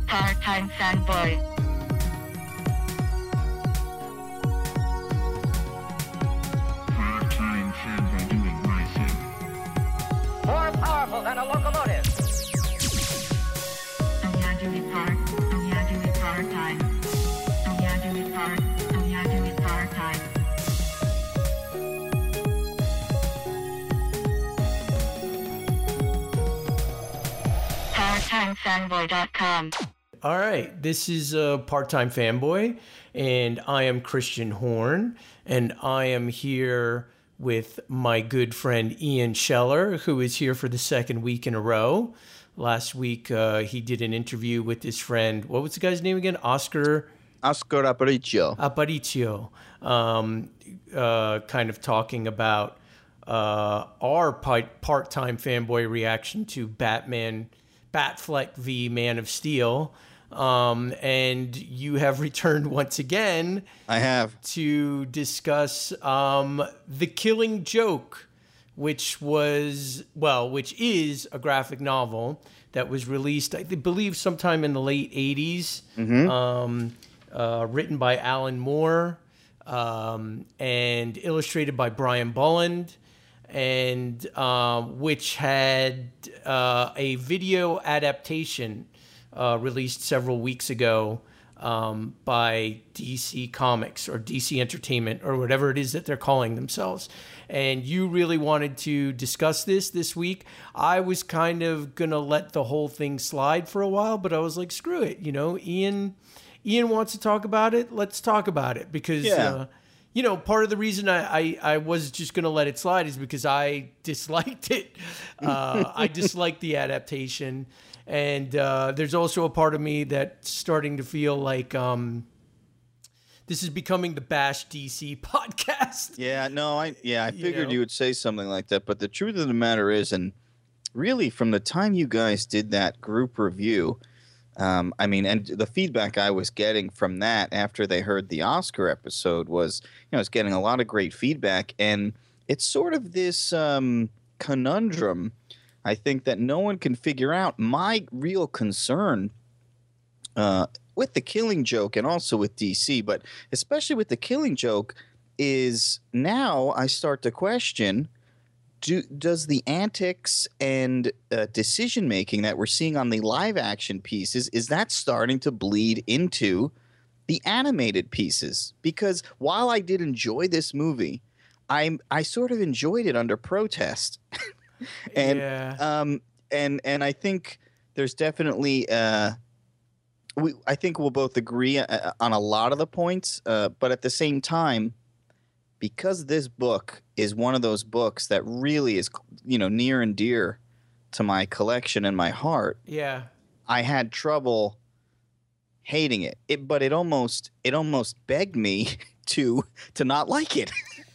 Part-time fanboy. Part-time fanboy doing my thing. More powerful than a locomotive. Part-time. Part-time. PartTimeFanboy.com. All right, this is Part-Time Fanboy, and I am Christian Horn, and I am here with my good friend Ian Scheller, who is here for the second week in a row. Last week, he did an interview with his friend. What was the guy's name again? Oscar Aparicio. Aparicio. Kind of talking about our part-time fanboy reaction to Batfleck v. Man of Steel. And you have returned once again. I have. To discuss The Killing Joke, which is a graphic novel that was released, I believe, sometime in the late 80s, written by Alan Moore and illustrated by Brian Bolland, and which had a video adaptation released several weeks ago by DC Comics or DC Entertainment or whatever it is that they're calling themselves. And you really wanted to discuss this week. I was kind of going to let the whole thing slide for a while, but I was like, screw it. You know, Ian wants to talk about it. Let's talk about it because, part of the reason I was just going to let it slide is because I disliked it. I disliked the adaptation. And there's also a part of me that's starting to feel like this is becoming the Bash DC podcast. I figured you would say something like that. But the truth of the matter is, and really from the time you guys did that group review, and the feedback I was getting from that after they heard the Oscar episode was, I was getting a lot of great feedback. And it's sort of this conundrum, I think, that no one can figure out. My real concern with The Killing Joke and also with DC, but especially with The Killing Joke, is now I start to question, does the antics and decision-making that we're seeing on the live-action pieces, is that starting to bleed into the animated pieces? Because while I did enjoy this movie, I sort of enjoyed it under protest. And I think there's definitely I think we'll both agree on a lot of the points, but at the same time, because this book is one of those books that really is, near and dear to my collection and my heart. Yeah, I had trouble hating it. But it almost begged me to not like it.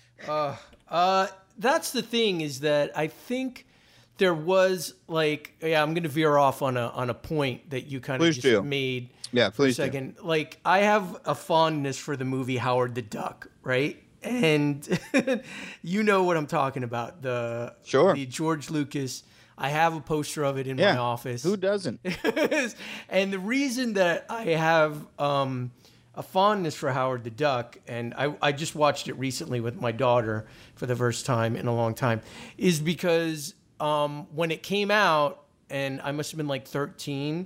That's the thing, is that I think there was I'm going to veer off on a point that you kind of just made. Yeah, please for a second. Like, I have a fondness for the movie Howard the Duck, right? And you know what I'm talking about. The George Lucas. I have a poster of it in my office. Who doesn't? And the reason that I have a fondness for Howard the Duck, and I just watched it recently with my daughter for the first time in a long time, is because when it came out, and I must have been like 13,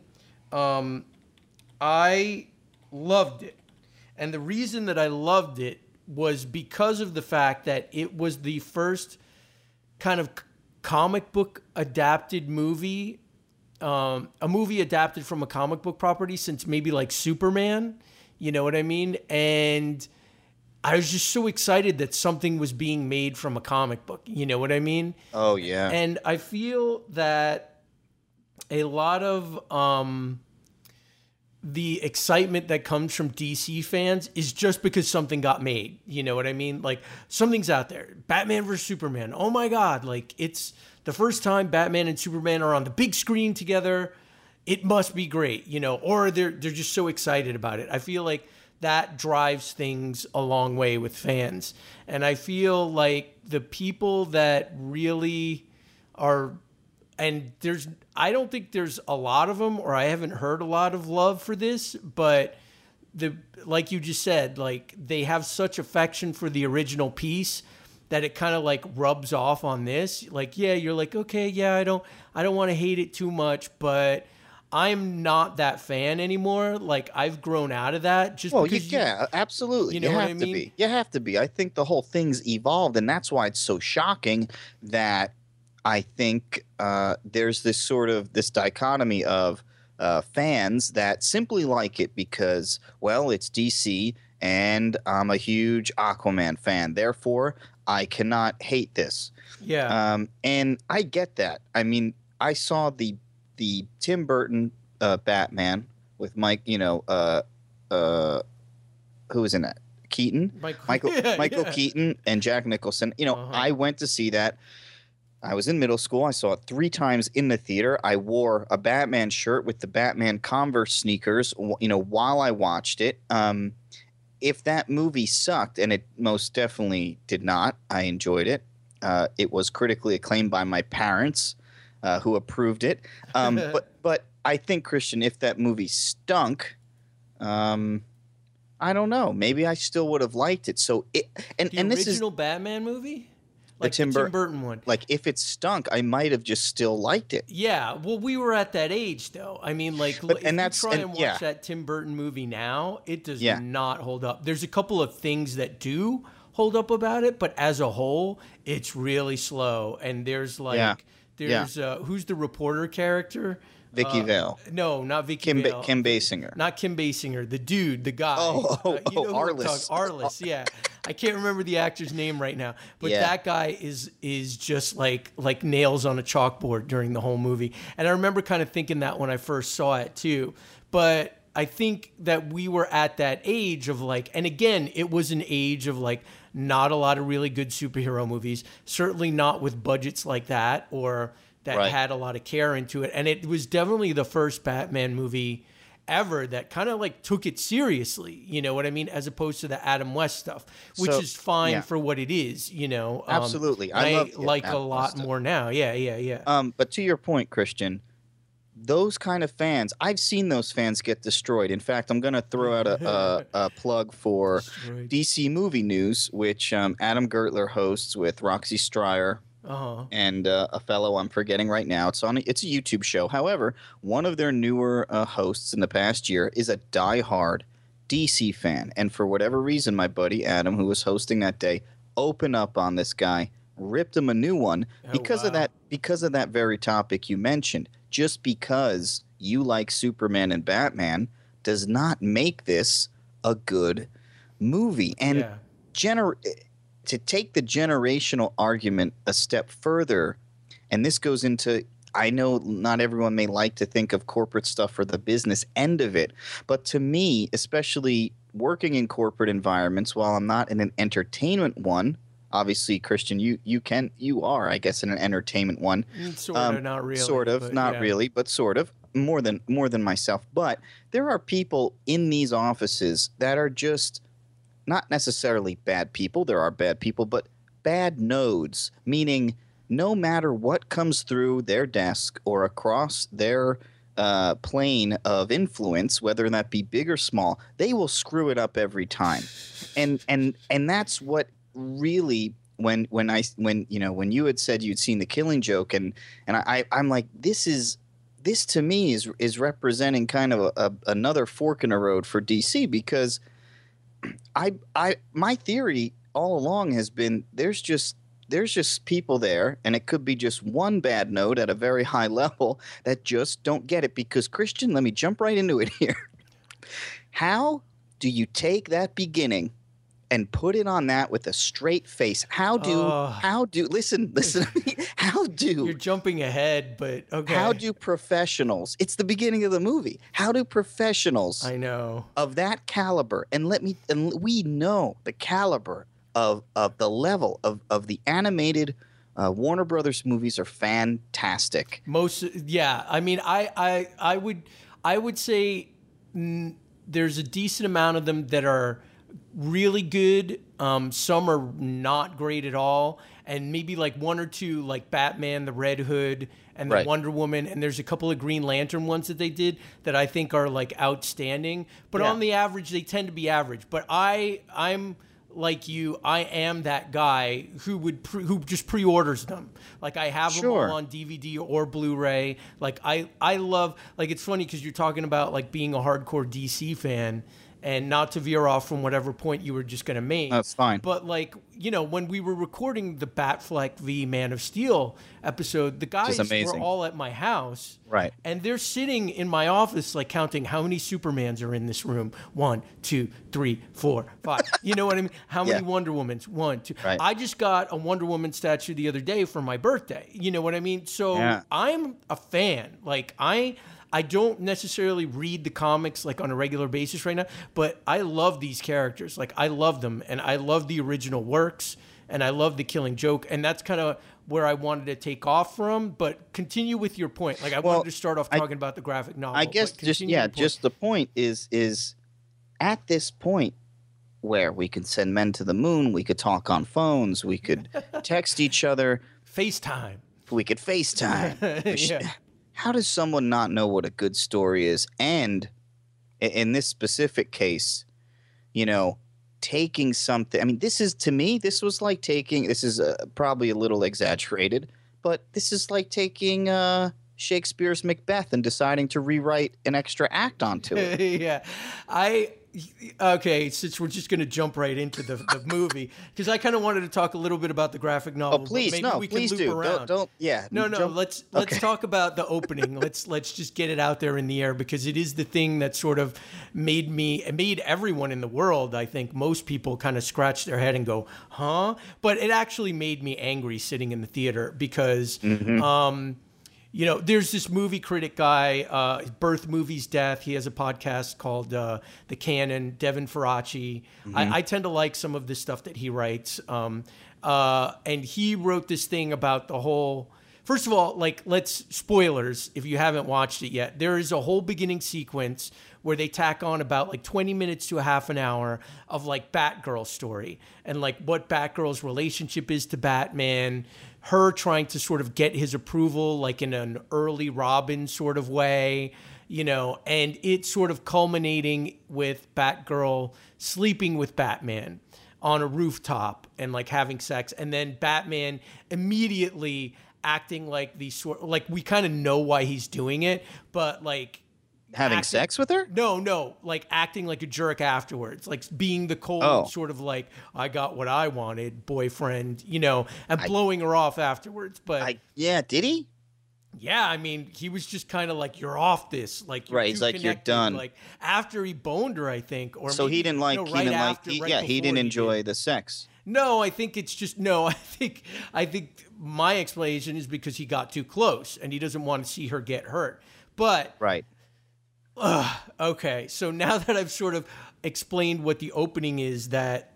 I loved it. And the reason that I loved it was because of the fact that it was the first kind of comic book adapted movie, a movie adapted from a comic book property since maybe like Superman. You know what I mean? And I was just so excited that something was being made from a comic book. You know what I mean? Oh, yeah. And I feel that a lot of the excitement that comes from DC fans is just because something got made. You know what I mean? Like, something's out there. Batman vs. Superman. Oh, my God. Like, it's the first time Batman and Superman are on the big screen together. It must be great, or they're just so excited about it. I feel like that drives things a long way with fans. And I feel like the people that really are and I don't think there's a lot of them, or I haven't heard a lot of love for this, but like you just said, like they have such affection for the original piece that it kind of like rubs off on this. Like, yeah, you're like, okay, yeah, I don't want to hate it too much, but I'm not that fan anymore. Like, I've grown out of that. Just because absolutely. You know what I mean? You have to be. I think the whole thing's evolved, and that's why it's so shocking that I think there's this dichotomy of fans that simply like it because, well, it's DC, and I'm a huge Aquaman fan. Therefore, I cannot hate this. Yeah. And I get that. I mean, I saw the Tim Burton Batman with Mike, who was in that? Keaton? Michael Keaton and Jack Nicholson. I went to see that. I was in middle school. I saw it 3 times in the theater. I wore a Batman shirt with the Batman Converse sneakers, while I watched it. If that movie sucked, and it most definitely did not, I enjoyed it. It was critically acclaimed by my parents, who approved it. But I think, Christian, if that movie stunk, I don't know. Maybe I still would have liked it. So the original Batman movie? Like the Tim Burton one. Like, if it stunk, I might have just still liked it. Yeah. Well, we were at that age, though. I mean, like, if you try and watch that Tim Burton movie now, it does not hold up. There's a couple of things that do hold up about it, but as a whole, it's really slow. And there's like, who's the reporter character? Vicky Vale. No, not Vicky Vale. Kim Basinger. Not Kim Basinger. The dude, the guy. Arliss. Arliss, yeah. I can't remember the actor's name right now, but that guy is just like nails on a chalkboard during the whole movie. And I remember kind of thinking that when I first saw it too. But I think that we were at that age of like, and again, it was an age of like not a lot of really good superhero movies, certainly not with budgets like that or that had a lot of care into it. And it was definitely the first Batman movie ever that kind of like took it seriously, you know what I mean, as opposed to the Adam West stuff, which is fine for what it is, Absolutely. I like a lot more now. Yeah. But to your point, Christian, those kind of fans, I've seen those fans get destroyed. In fact, I'm going to throw out a plug for DC Movie News, which Adam Gertler hosts with Roxy Stryer. And a fellow I'm forgetting right now. It's a YouTube show. However, one of their newer hosts in the past year is a diehard DC fan, and for whatever reason, my buddy Adam, who was hosting that day, opened up on this guy, ripped him a new one because of that very topic you mentioned. Just because you like Superman and Batman does not make this a good movie. And to take the generational argument a step further, and this goes into, I know not everyone may like to think of corporate stuff for the business end of it, but to me, especially working in corporate environments, while I'm not in an entertainment one, obviously, Christian, you are, I guess, in an entertainment one. Sort of, not really. Sort of, not really, but sort of. More than myself. But there are people in these offices that are just not necessarily bad people. There are bad people, but bad nodes, meaning no matter what comes through their desk or across their plane of influence, whether that be big or small, they will screw it up every time. And that's what really, when you had said you'd seen The Killing Joke, and I'm like, this to me is representing kind of another fork in the road for DC, because my theory all along has been there's just people there, and it could be just one bad note at a very high level that just don't get it. Because, Christian, let me jump right into it here. How do you take that beginning and put it on that with a straight face? Listen to me. You're jumping ahead, but okay. How do professionals, it's the beginning of the movie, how do professionals of that caliber, and we know the caliber of the level of the animated Warner Brothers movies are fantastic. I mean, I would say there's a decent amount of them that are really good. Some are not great at all. And maybe like one or two, like Batman, the Red Hood, and the Right. Wonder Woman. And there's a couple of Green Lantern ones that they did that I think are like outstanding. But Yeah. on the average, they tend to be average. But I'm like you, I am that guy who who just pre-orders them. Like I have them Sure. all on DVD or Blu-ray. Like I love, like it's funny because you're talking about like being a hardcore DC fan, and not to veer off from whatever point you were just going to make. That's fine. But like, you know, when we were recording the Batfleck v Man of Steel episode, the guys were amazing. all at my house. Right. And they're sitting in my office, like counting how many Supermans are in this room. 1, 2, 3, 4, 5. You know what I mean? How many Yeah. Wonder Womans? 1, 2. Right. I just got a Wonder Woman statue the other day for my birthday. You know what I mean? So Yeah. I'm a fan. Like I don't necessarily read the comics like on a regular basis right now, but I love these characters. Like I love them, and I love the original works, and I love the Killing Joke, and that's kind of where I wanted to take off from. But continue with your point. Like I wanted to start off talking about the graphic novel. I guess but continue your point. just the point is at this point where we could send men to the moon, we could talk on phones, we could text each other, FaceTime. we could FaceTime. Yeah. How does someone not know what a good story is? And in this specific case, you know, taking something. I mean, this is, to me, this was like taking. This is probably a little exaggerated, but this is like taking Shakespeare's Macbeth and deciding to rewrite an extra act onto it. Yeah. Okay, since we're just going to jump right into the movie, because I kind of wanted to talk a little bit about the graphic novel. Oh, but please, maybe no, we please can loop do. around. Don't. Yeah. No, jump- let's Okay. talk about the opening. let's just get it out there in the air, because it is the thing that sort of made everyone in the world, I think most people kind of scratch their head and go, huh? But it actually made me angry sitting in the theater because you know, there's this movie critic guy, Birth, Movies, Death. He has a podcast called The Canon, Devin Faraci. I tend to like some of the stuff that he writes. And he wrote this thing about the whole... First of all, like, spoilers, if you haven't watched it yet. There is a whole beginning sequence where they tack on about like 20 minutes to a half an hour of like Batgirl's story and like what Batgirl's relationship is to Batman, her trying to sort of get his approval, like in an early Robin sort of way, you know, and it sort of culminating with Batgirl sleeping with Batman on a rooftop and like having sex, and then Batman immediately acting like the sort, like we kind of know why he's doing it, but like Having sex with her? No, like acting like a jerk afterwards, like being the cold sort of like, I got what I wanted boyfriend, you know, and blowing her off afterwards. But yeah, did he? Yeah, I mean, he was just kind of like, you're off this, like you're Right, he's too like, you're connected. done. Like after he boned her, I think, or So maybe, he didn't like. no, he right didn't after, like. right Yeah, he before didn't did. enjoy the sex. No, I think it's just I think my explanation is because he got too close and he doesn't want to see her get hurt. But Right. okay, so now that I've sort of explained what the opening is that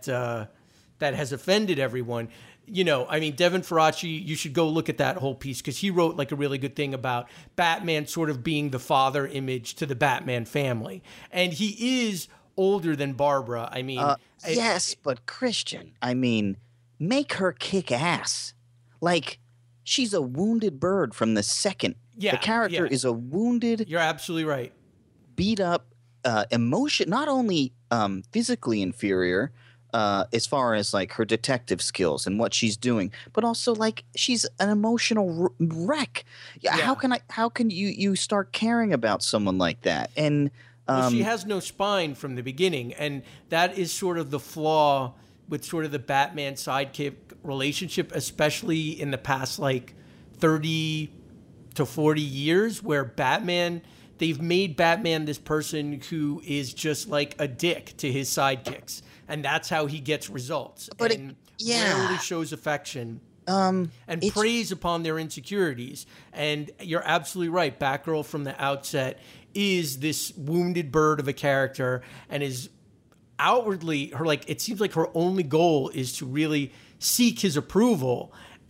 has offended everyone, you know, I mean, Devin Faraci, you should go look at that whole piece because he wrote like a really good thing about Batman sort of being the father image to the Batman family. And he is older than Barbara. I mean, Yes, but Christian, I mean, make her kick ass. Like, she's a wounded bird from the second. Yeah, the character yeah. is a wounded, You're absolutely right. beat up, emotion, not only physically inferior as far as like her detective skills and what she's doing, but also like she's an emotional wreck. Yeah. Yeah. How can you start caring about someone like that? And Well, she has no spine from the beginning, and that is sort of the flaw with sort of the Batman sidekick relationship, especially in the past like 30 to 40 years, where they've made Batman this person who is just like a dick to his sidekicks, and that's how he gets results. But and yeah. rarely shows affection. um, And it's- preys upon their insecurities. And you're absolutely right. Batgirl from the outset is this wounded bird of a character and is outwardly it seems like her only goal is to really seek his approval.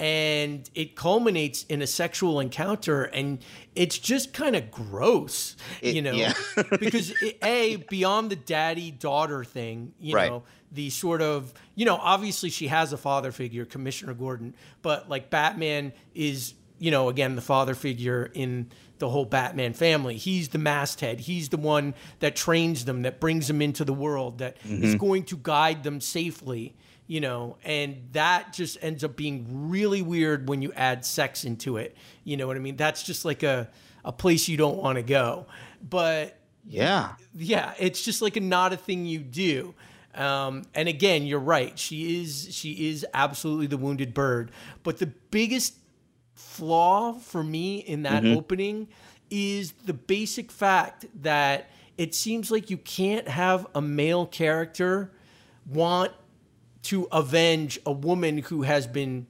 and it culminates in a sexual encounter, and it's just kind of gross, Yeah. because beyond the daddy-daughter thing, Right. the sort of, obviously she has a father figure, Commissioner Gordon, but like Batman is, again, the father figure in the whole Batman family. He's the masthead. He's the one that trains them, that brings them into the world, that is going to guide them safely, and that just ends up being really weird when you add sex into it. You know what I mean? That's just like a place you don't want to go. But Yeah. it's just like not a thing you do. And again, you're right. She is absolutely the wounded bird. But the biggest flaw for me in that opening is the basic fact that it seems like you can't have a male character want to avenge a woman who has been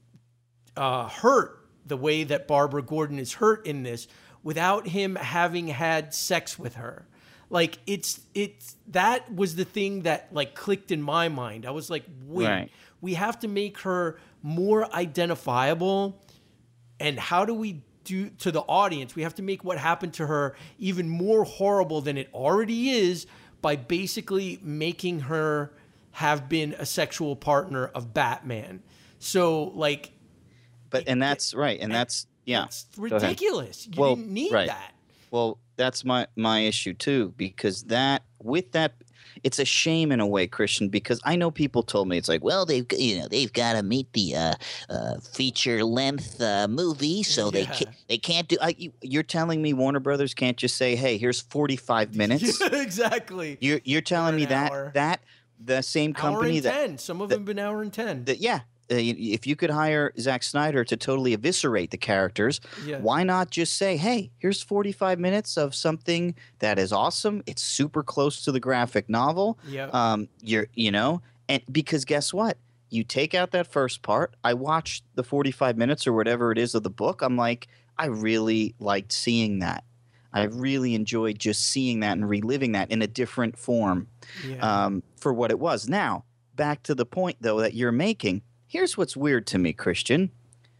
hurt the way that Barbara Gordon is hurt in this without him having had sex with her. Like it's that was the thing that like clicked in my mind. I was like, wait, we have to make her more identifiable. And how do we do to the audience? We have to make what happened to her even more horrible than it already is by basically making her have been a sexual partner of Batman. So like, That's right. And that's it's ridiculous. You didn't need that. Well, that's my issue too, because it's a shame in a way, Christian, because I know people told me it's like, well, they've got to meet the feature length movie, so they can't do. You're telling me Warner Brothers can't just say, hey, here's 45 minutes. Exactly. You're telling me that the same company hour and 10. Some of them have been hour and 10. If you could hire Zack Snyder to totally eviscerate the characters, why not just say, hey, here's 45 minutes of something that is awesome. It's super close to the graphic novel. And because guess what? You take out that first part. I watched the 45 minutes or whatever it is of the book. I'm like, I really liked seeing that. I really enjoyed just seeing that and reliving that in a different form for what it was. Now, back to the point, though, that you're making. Here's what's weird to me, Christian.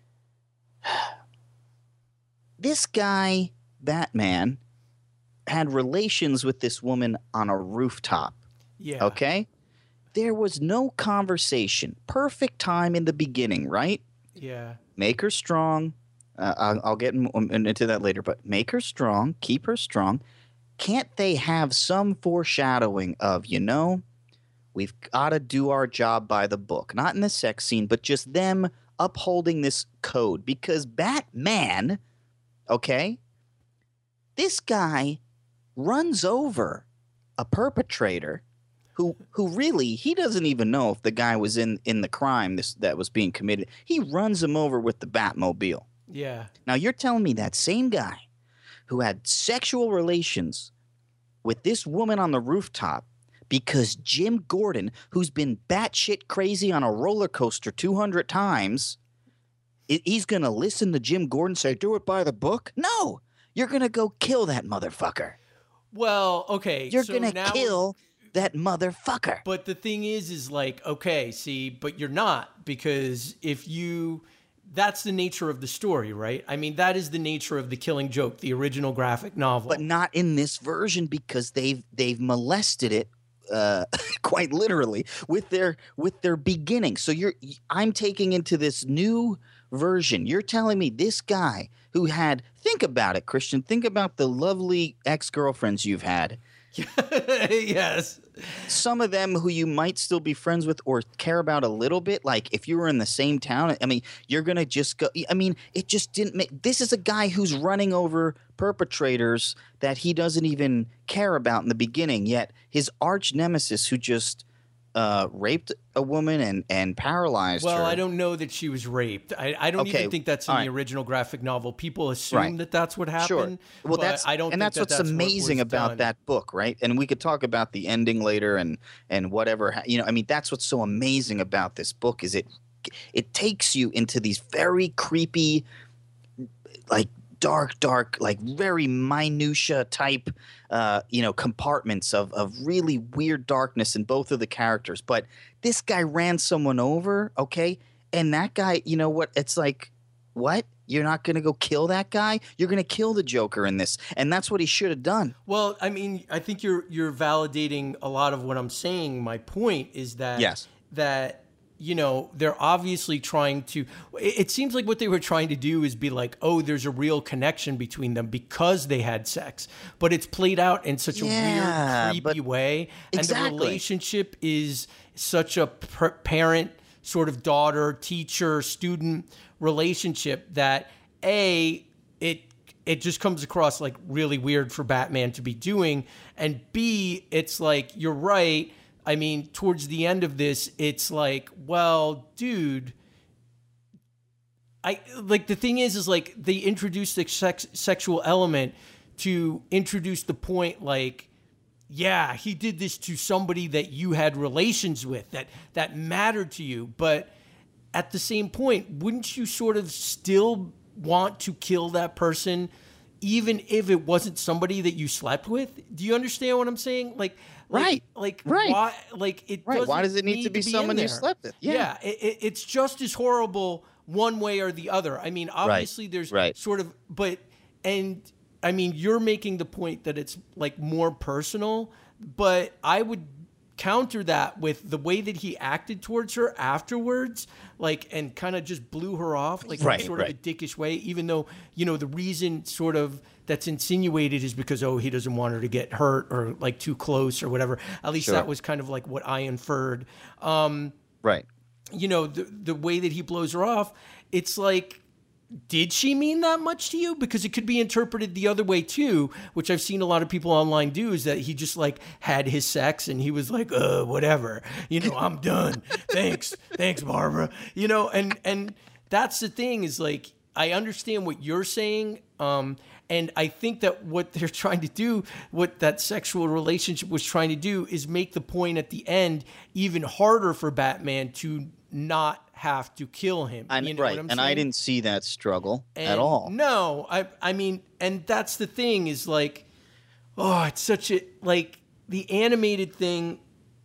This guy, Batman, had relations with this woman on a rooftop. Yeah. Okay? There was no conversation. Perfect time in the beginning, right? Yeah. Make her strong. I'll get into that later, but make her strong. Keep her strong. Can't they have some foreshadowing of, we've got to do our job by the book. Not in the sex scene, but just them upholding this code. Because Batman, okay, this guy runs over a perpetrator who really, he doesn't even know if the guy was in the crime that was being committed. He runs him over with the Batmobile. Yeah. Now, you're telling me that same guy who had sexual relations with this woman on the rooftop because Jim Gordon, who's been batshit crazy on a roller coaster 200 times, he's going to listen to Jim Gordon say, do it by the book? No, you're going to go kill that motherfucker. Well, okay. You're going to kill that motherfucker. But the thing is like, okay, see, but you're not, because that's the nature of the story, right? I mean, that is the nature of The Killing Joke, the original graphic novel. But not in this version, because they've molested it quite literally with their beginning. So I'm taking into this new version. You're telling me this guy who had, think about it, Christian, think about the lovely ex-girlfriends you've had. Yes. Some of them who you might still be friends with or care about a little bit, like if you were in the same town, I mean, you're going to just go, I mean, it just didn't make, this is a guy who's running over perpetrators that he doesn't even care about in the beginning, yet his arch nemesis who just raped a woman and paralyzed her. Well, I don't know that she was raped. I don't even think that's in the original graphic novel. People assume that that's what happened. Sure. Well, that's what's amazing about that book, right? And we could talk about the ending later and whatever. I mean, that's what's so amazing about this book is it takes you into these very creepy, like dark, like very minutia type, compartments of really weird darkness in both of the characters. But this guy ran someone over, okay? And that guy, you know what? It's like, what? You're not going to go kill that guy? You're going to kill the Joker in this. And that's what he should have done. Well, I mean, I think you're validating a lot of what I'm saying. My point is that Yes. that you know, they're obviously trying to, it seems like what they were trying to do is be like, oh, there's a real connection between them because they had sex. But it's played out in such a weird, creepy way. Exactly. And the relationship is such a parent, sort of daughter, teacher, student relationship that it just comes across like really weird for Batman to be doing. And B, it's like, you're right. I mean, towards the end of this, it's like, well, dude, the thing is like they introduced the sexual element to introduce the point, like, yeah, he did this to somebody that you had relations with, that mattered to you. But at the same point, wouldn't you sort of still want to kill that person, even if it wasn't somebody that you slept with? Do you understand what I'm saying? Right. Why? Like it. Right. Why does it need to be someone you slept with? Yeah. It's just as horrible one way or the other. I mean, obviously there's sort of, I mean, you're making the point that it's like more personal, but I would counter that with the way that he acted towards her afterwards, like, and kind of just blew her off, like in sort of a dickish way, even though, you know, the reason sort of that's insinuated is because, oh, he doesn't want her to get hurt or like too close or whatever. At least that was kind of like what I inferred. Right. You know, the way that he blows her off, it's like, did she mean that much to you? Because it could be interpreted the other way too, which I've seen a lot of people online do, is that he just like had his sex and he was like, whatever, you know, I'm done. Thanks, Barbara. You know, and that's the thing is like, I understand what you're saying. And I think that what they're trying to do, what that sexual relationship was trying to do, is make the point at the end even harder for Batman to not have to kill him. You know what I'm saying? And I didn't see that struggle at all. No, I mean, and that's the thing is like, oh, it's such a, like, the animated thing,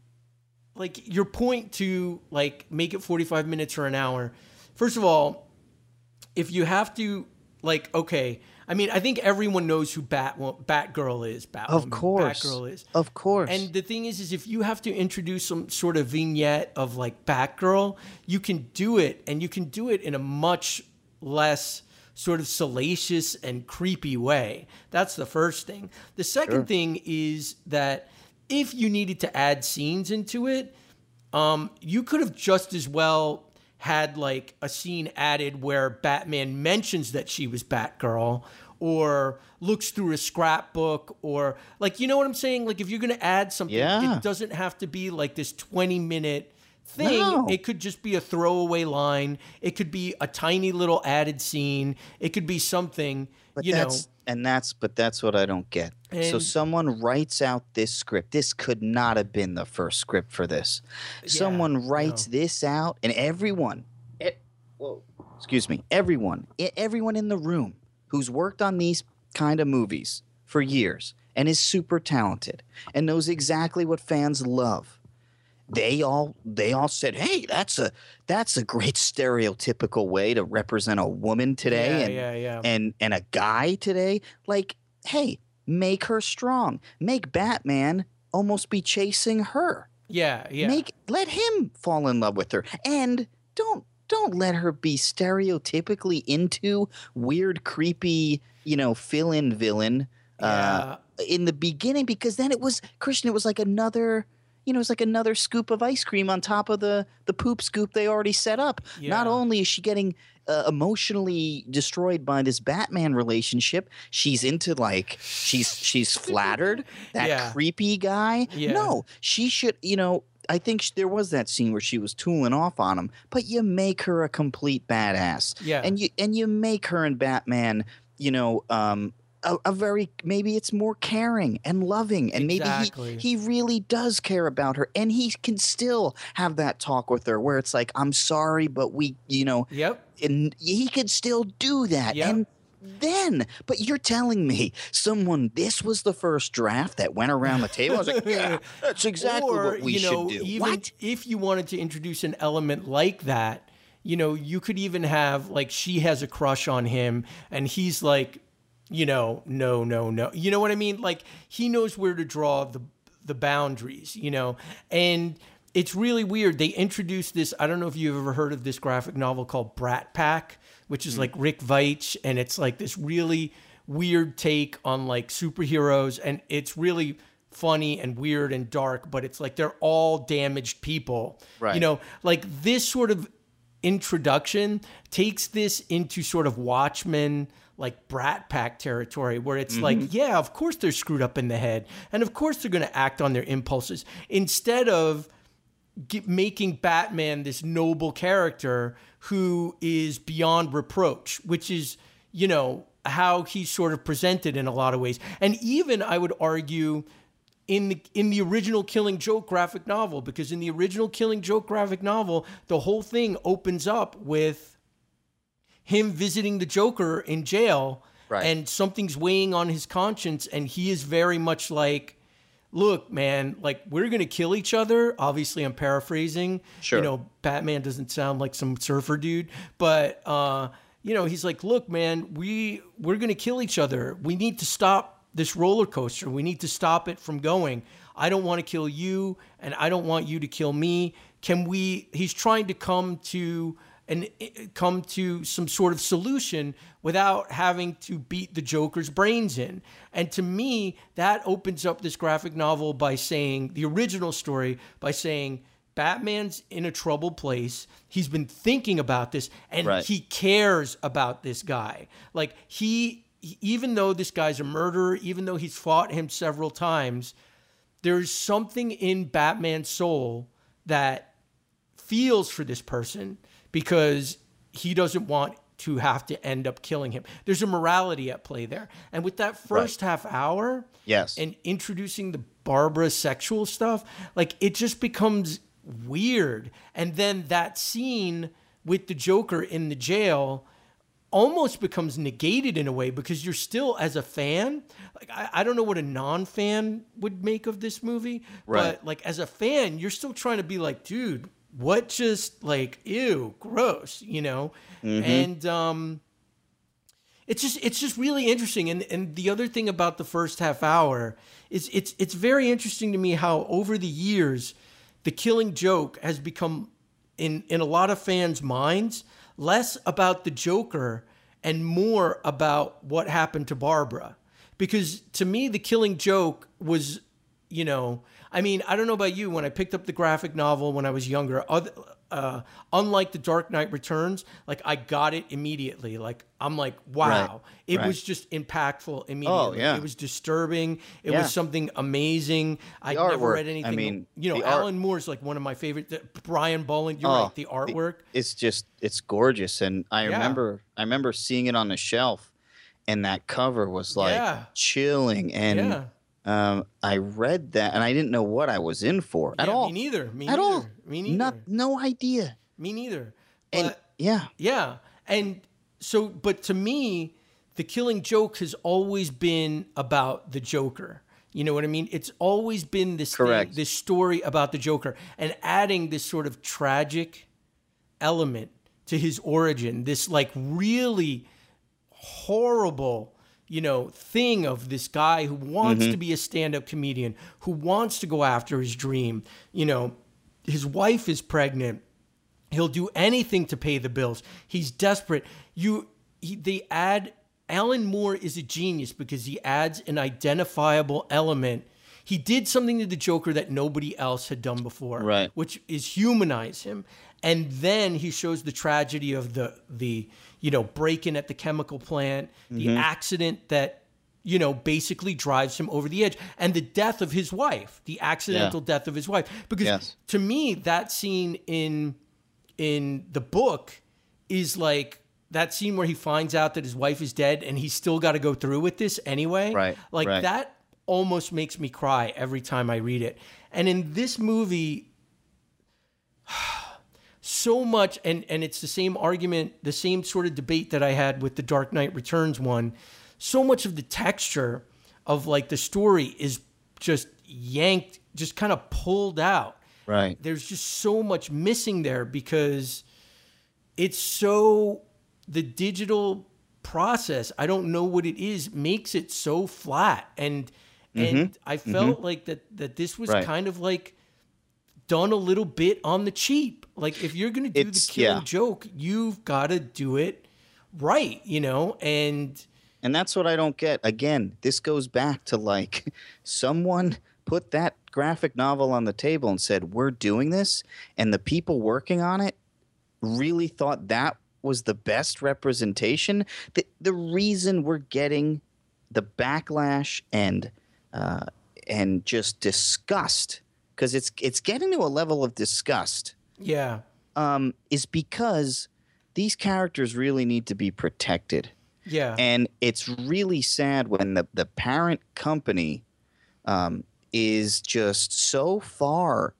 like, your point to, like, make it 45 minutes or an hour. First of all, if you have to, like, okay, I mean, I think everyone knows who Batgirl is. Of course. Batgirl is. Of course. And the thing is if you have to introduce some sort of vignette of like Batgirl, you can do it, and you can do it in a much less sort of salacious and creepy way. That's the first thing. The second thing is that if you needed to add scenes into it, you could have just as well had like a scene added where Batman mentions that she was Batgirl, or looks through a scrapbook, or like, you know what I'm saying? Like if you're going to add something, it doesn't have to be like this 20-minute thing. No. It could just be a throwaway line. It could be a tiny little added scene. It could be something, but that's what I don't get. So someone writes out this script. This could not have been the first script for this. Someone writes this out, and everyone in the room who's worked on these kind of movies for years and is super talented and knows exactly what fans love. They all said, "Hey, that's a great stereotypical way to represent a woman today and a guy today. Like, hey, make her strong. Make Batman almost be chasing her. Let him fall in love with her, and don't let her be stereotypically into weird, creepy, you know, fill-in villain in the beginning, because then it was like another." You know, it's like another scoop of ice cream on top of the poop scoop they already set up. Yeah. Not only is she getting emotionally destroyed by this Batman relationship, she's into like she's flattered that creepy guy. Yeah. No, she should. You know, I think there was that scene where she was tooling off on him, but you make her a complete badass. Yeah, and you make her and Batman. You know. A very, maybe it's more caring and loving, and maybe he really does care about her, and he can still have that talk with her where it's like, I'm sorry, but we, you know, and he could still do that. And then, but you're telling me this was the first draft that went around the table? I was like, yeah, that's exactly what we should do. Even if you wanted to introduce an element like that, you know, you could even have like she has a crush on him and he's like, you know, no. You know what I mean? Like he knows where to draw the boundaries, you know, and it's really weird. They introduced this. I don't know if you've ever heard of this graphic novel called Brat Pack, which is like Rick Veitch. And it's like this really weird take on like superheroes. And it's really funny and weird and dark, but it's like they're all damaged people. Right. You know, like this sort of introduction takes this into sort of Watchmen, like Brat Pack territory, where it's like, yeah, of course they're screwed up in the head. And of course they're going to act on their impulses instead of making Batman this noble character who is beyond reproach, which is, you know, how he's sort of presented in a lot of ways. And even I would argue in the original Killing Joke graphic novel, because in the original Killing Joke graphic novel, the whole thing opens up with him visiting the Joker in jail, right, and something's weighing on his conscience, and he is very much like, look, man, like we're going to kill each other. Obviously, I'm paraphrasing. Sure. You know, Batman doesn't sound like some surfer dude, but, you know, he's like, look, man, we're going to kill each other. We need to stop this roller coaster. We need to stop it from going. I don't want to kill you, and I don't want you to kill me. He's trying to come to some sort of solution without having to beat the Joker's brains in. And to me, that opens up this graphic novel by saying, the original story, by saying, Batman's in a troubled place. He's been thinking about this, and he cares about this guy. Like, even though this guy's a murderer, even though he's fought him several times, there's something in Batman's soul that feels for this person, because he doesn't want to have to end up killing him. There's a morality at play there. And with that first half hour, yes, and introducing the Barbara sexual stuff, like it just becomes weird. And then that scene with the Joker in the jail almost becomes negated in a way, because you're still, as a fan, like I don't know what a non-fan would make of this movie, but like as a fan, you're still trying to be like, dude, what just like, ew, gross, you know? And it's just really interesting. And the other thing about the first half hour is it's very interesting to me how over the years, the Killing Joke has become, in a lot of fans' minds, less about the Joker and more about what happened to Barbara. Because to me, the Killing Joke was, you know, I mean, I don't know about you, when I picked up the graphic novel when I was younger, unlike The Dark Knight Returns, like I got it immediately. Like I'm like, wow, it was just impactful immediately. Oh, yeah. It was disturbing. It was something amazing. I never read anything. I mean, you know, Alan Moore's like one of my favorite. Brian Boland, you're right. The artwork, it's gorgeous. And I remember seeing it on the shelf, and that cover was like chilling. And I read that, and I didn't know what I was in for at all. Me neither. No idea. Me neither. But, yeah. And so, but to me, the Killing Joke has always been about the Joker. You know what I mean? It's always been this thing, this story about the Joker, and adding this sort of tragic element to his origin. This like really horrible, you know, thing of this guy who wants to be a stand-up comedian, who wants to go after his dream. You know, his wife is pregnant. He'll do anything to pay the bills. He's desperate. They add, Alan Moore is a genius because he adds an identifiable element. He did something to the Joker that nobody else had done before, which is humanize him. And then he shows the tragedy of the you know, break-in at the chemical plant, the accident that, you know, basically drives him over the edge, and the death of his wife, the accidental death of his wife. Because to me, that scene in the book is like that scene where he finds out that his wife is dead and he's still got to go through with this anyway. That almost makes me cry every time I read it. And in this movie, so much, and it's the same argument, the same sort of debate that I had with the Dark Knight Returns one. So much of the texture of like the story is just yanked, just kind of pulled out. Right. There's just so much missing there because it's so, the digital process, I don't know what it is, makes it so flat. And I felt like that this was kind of like done a little bit on the cheap. Like, if you're going to do the Killing Joke, you've got to do it right, you know? And that's what I don't get. Again, this goes back to like someone put that graphic novel on the table and said, we're doing this. And the people working on it really thought that was the best representation. The reason we're getting the backlash and just disgust, because it's getting to a level of disgust. Yeah. Is because these characters really need to be protected. Yeah. And it's really sad when the parent company is just so far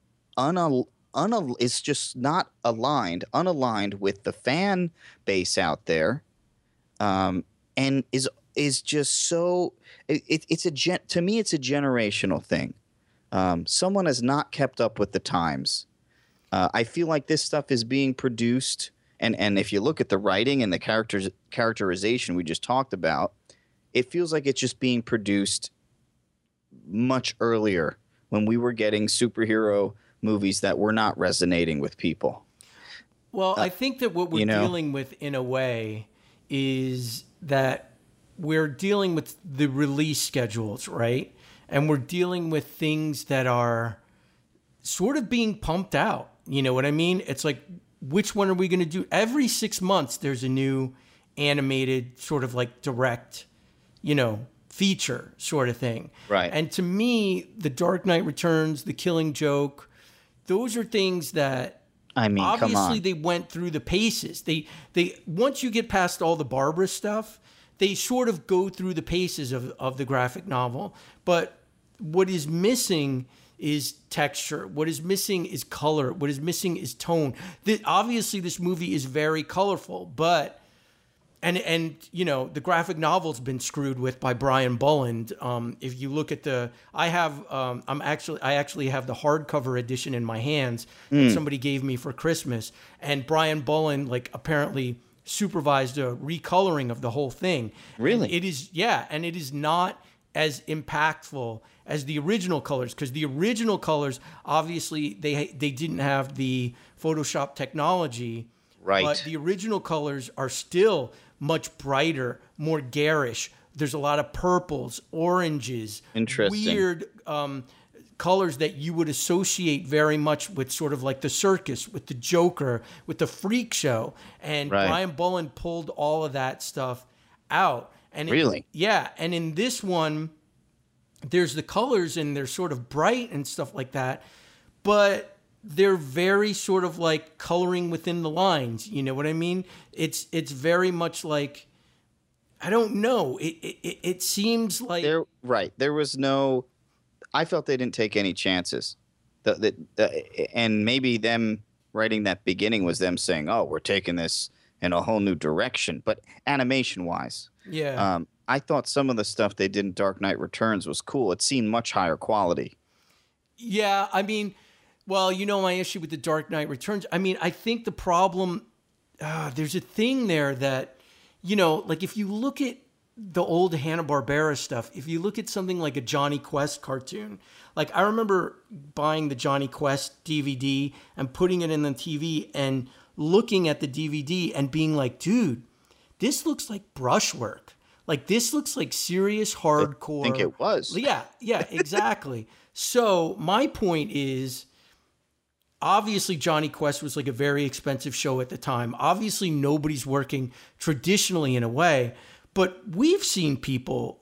it's just not unaligned with the fan base out there, and is just so to me it's a generational thing. Someone has not kept up with the times. I feel like this stuff is being produced, and if you look at the writing and the characterization we just talked about, it feels like it's just being produced much earlier when we were getting superhero movies that were not resonating with people. Well, I think that what we're dealing with in a way is that we're dealing with the release schedules, right? And we're dealing with things that are sort of being pumped out. You know what I mean? It's like, which one are we going to do? Every 6 months, there's a new animated sort of like direct, feature sort of thing. Right. And to me, The Dark Knight Returns, The Killing Joke, those are things that, I mean, obviously come on. They went through the paces. They once you get past all the Barbara stuff, they sort of go through the paces of the graphic novel. But what is missing is texture. What is missing is color. What is missing is tone. Obviously, this movie is very colorful, but and the graphic novel's been screwed with by Brian Bolland. If you look at I actually have the hardcover edition in my hands that somebody gave me for Christmas, and Brian Bolland apparently supervised a recoloring of the whole thing. Really? And it is not as impactful as the original colors, because the original colors, obviously they didn't have the Photoshop technology, right? But the original colors are still much brighter, more garish. There's a lot of purples, oranges, interesting, weird colors that you would associate very much with sort of like the circus, with the Joker, with the freak show. And right. Brian Bolland pulled all of that stuff out. And really? And in this one, there's the colors and they're sort of bright and stuff like that, but they're very sort of like coloring within the lines. You know what I mean? It's very much like, I don't know. It seems like There was no. I felt they didn't take any chances. And maybe them writing that beginning was them saying, "Oh, we're taking this in a whole new direction." But animation wise, yeah. I thought some of the stuff they did in Dark Knight Returns was cool. It seemed much higher quality. Yeah, I mean, well, my issue with the Dark Knight Returns. I mean, I think the problem, there's a thing there that, if you look at the old Hanna-Barbera stuff, if you look at something like a Johnny Quest cartoon, I remember buying the Johnny Quest DVD and putting it in the TV and looking at the DVD and being like, dude, this looks like brushwork. This looks like serious hardcore. I think it was. Yeah, exactly. So my point is, obviously Johnny Quest was a very expensive show at the time. Obviously nobody's working traditionally in a way, but we've seen people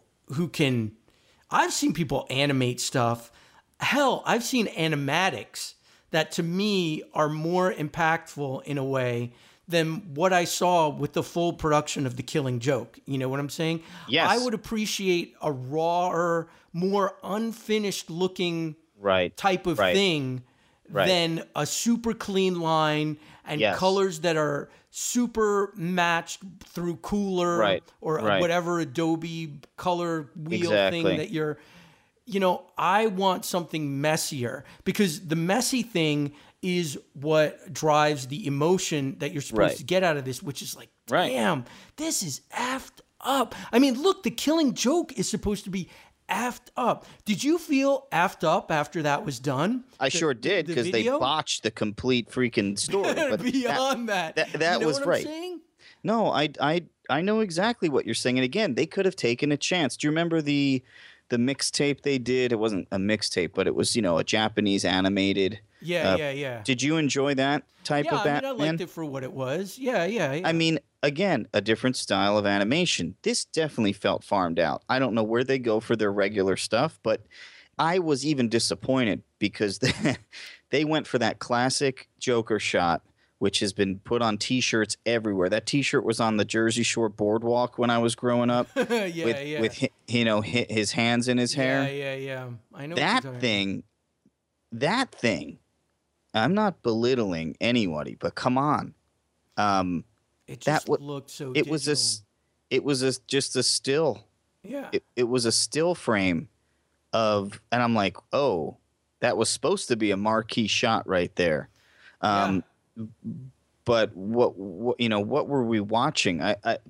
I've seen people animate stuff. Hell, I've seen animatics that to me are more impactful in a way than what I saw with the full production of The Killing Joke. You know what I'm saying? Yes. I would appreciate a rawer, more unfinished looking type of thing than a super clean line and colors that are super matched through Cooler or whatever Adobe color wheel thing that you're I want something messier, because the messy thing is what drives the emotion that you're supposed to get out of this, which is like, damn, this is effed up. I mean, look, The Killing Joke is supposed to be effed up. Did you feel effed up after that was done? I sure did, because they botched the complete freaking story. But beyond that was what right. I'm saying? No, I know exactly what you're saying. And again, they could have taken a chance. Do you remember the mixtape they did? It wasn't a mixtape, but it was, a Japanese animated. Yeah. Did you enjoy that type of Batman? I liked it for what it was. Yeah. I mean, again, a different style of animation. This definitely felt farmed out. I don't know where they go for their regular stuff, but I was even disappointed because they went for that classic Joker shot, which has been put on T-shirts everywhere. That T-shirt was on the Jersey Shore boardwalk when I was growing up. With his hands in his hair. Yeah. I know that thing. I'm not belittling anybody, but come on. It just looked so. It was just a still. Yeah. It was a still frame and I'm like, oh, that was supposed to be a marquee shot right there. But what were we watching?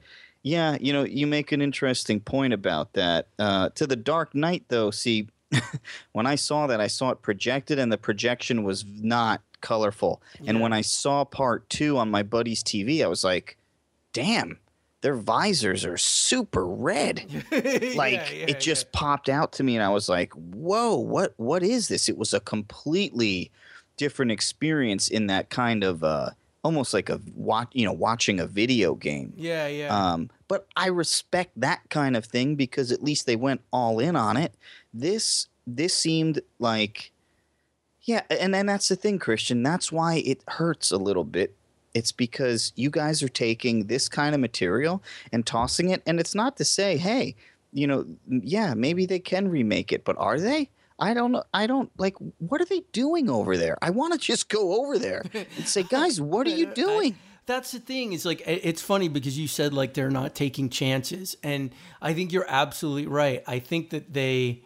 You make an interesting point about that. To The Dark Knight, though, see, when I saw that, I saw it projected, and the projection was not colorful. Yeah. And when I saw part 2 on my buddy's TV, I was like, damn, their visors are super red. It just popped out to me, and I was like, whoa, what is this? It was a completely different experience in that kind of almost like watching a video game. Yeah. But I respect that kind of thing because at least they went all in on it. This seemed like, and then that's the thing, Christian. That's why it hurts a little bit. It's because you guys are taking this kind of material and tossing it, and it's not to say, hey, maybe they can remake it, but are they? I don't know. What are they doing over there? I want to just go over there and say, guys, what are you doing? That's the thing. Is like, it's funny because you said like they're not taking chances, and I think you're absolutely right. I think that they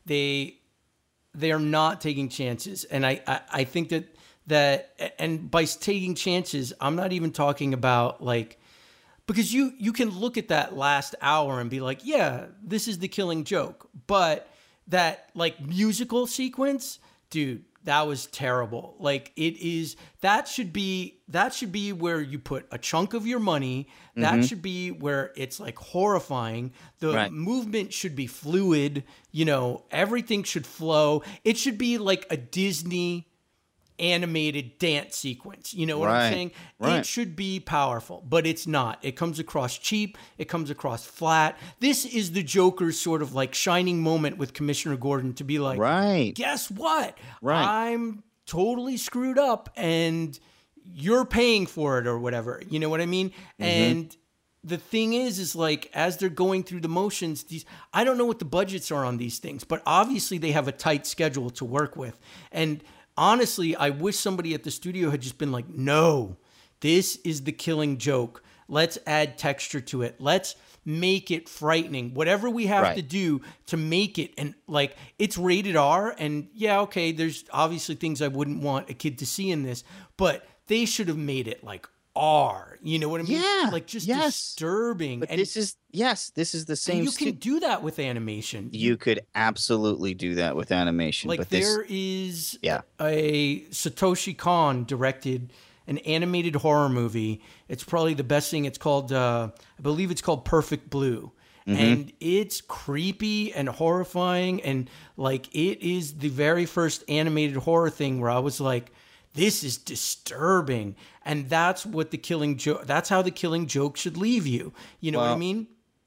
are not taking chances, and I think that and by taking chances, I'm not even talking about like, because you can look at that last hour and be like, yeah, this is The Killing Joke, but that like musical sequence, dude, that was terrible. Like that should be where you put a chunk of your money. That should be where it's like horrifying. The movement should be fluid. Everything should flow. It should be like a Disney animated dance sequence. You know what I'm saying? Right. It should be powerful, but it's not. It comes across cheap. It comes across flat. This is the Joker's sort of like shining moment with Commissioner Gordon to be like, guess what? I'm totally screwed up and you're paying for it or whatever. You know what I mean? And the thing is like, as they're going through the motions, I don't know what the budgets are on these things, but obviously they have a tight schedule to work with. And honestly, I wish somebody at the studio had just been like, no, this is The Killing Joke. Let's add texture to it. Let's make it frightening. Whatever we have to do to make it. And like, it's rated R. And there's obviously things I wouldn't want a kid to see in this. But they should have made it like R. You know what I mean? Yeah. Like just disturbing. But this is the same. And you can do that with animation. You could absolutely do that with animation. Like but there is a Satoshi Kon directed an animated horror movie. It's probably the best thing. It's called, I believe it's called Perfect Blue. And it's creepy and horrifying. And like, it is the very first animated horror thing where I was like, this is disturbing. And that's what that's how The Killing Joke should leave you. You know what I mean?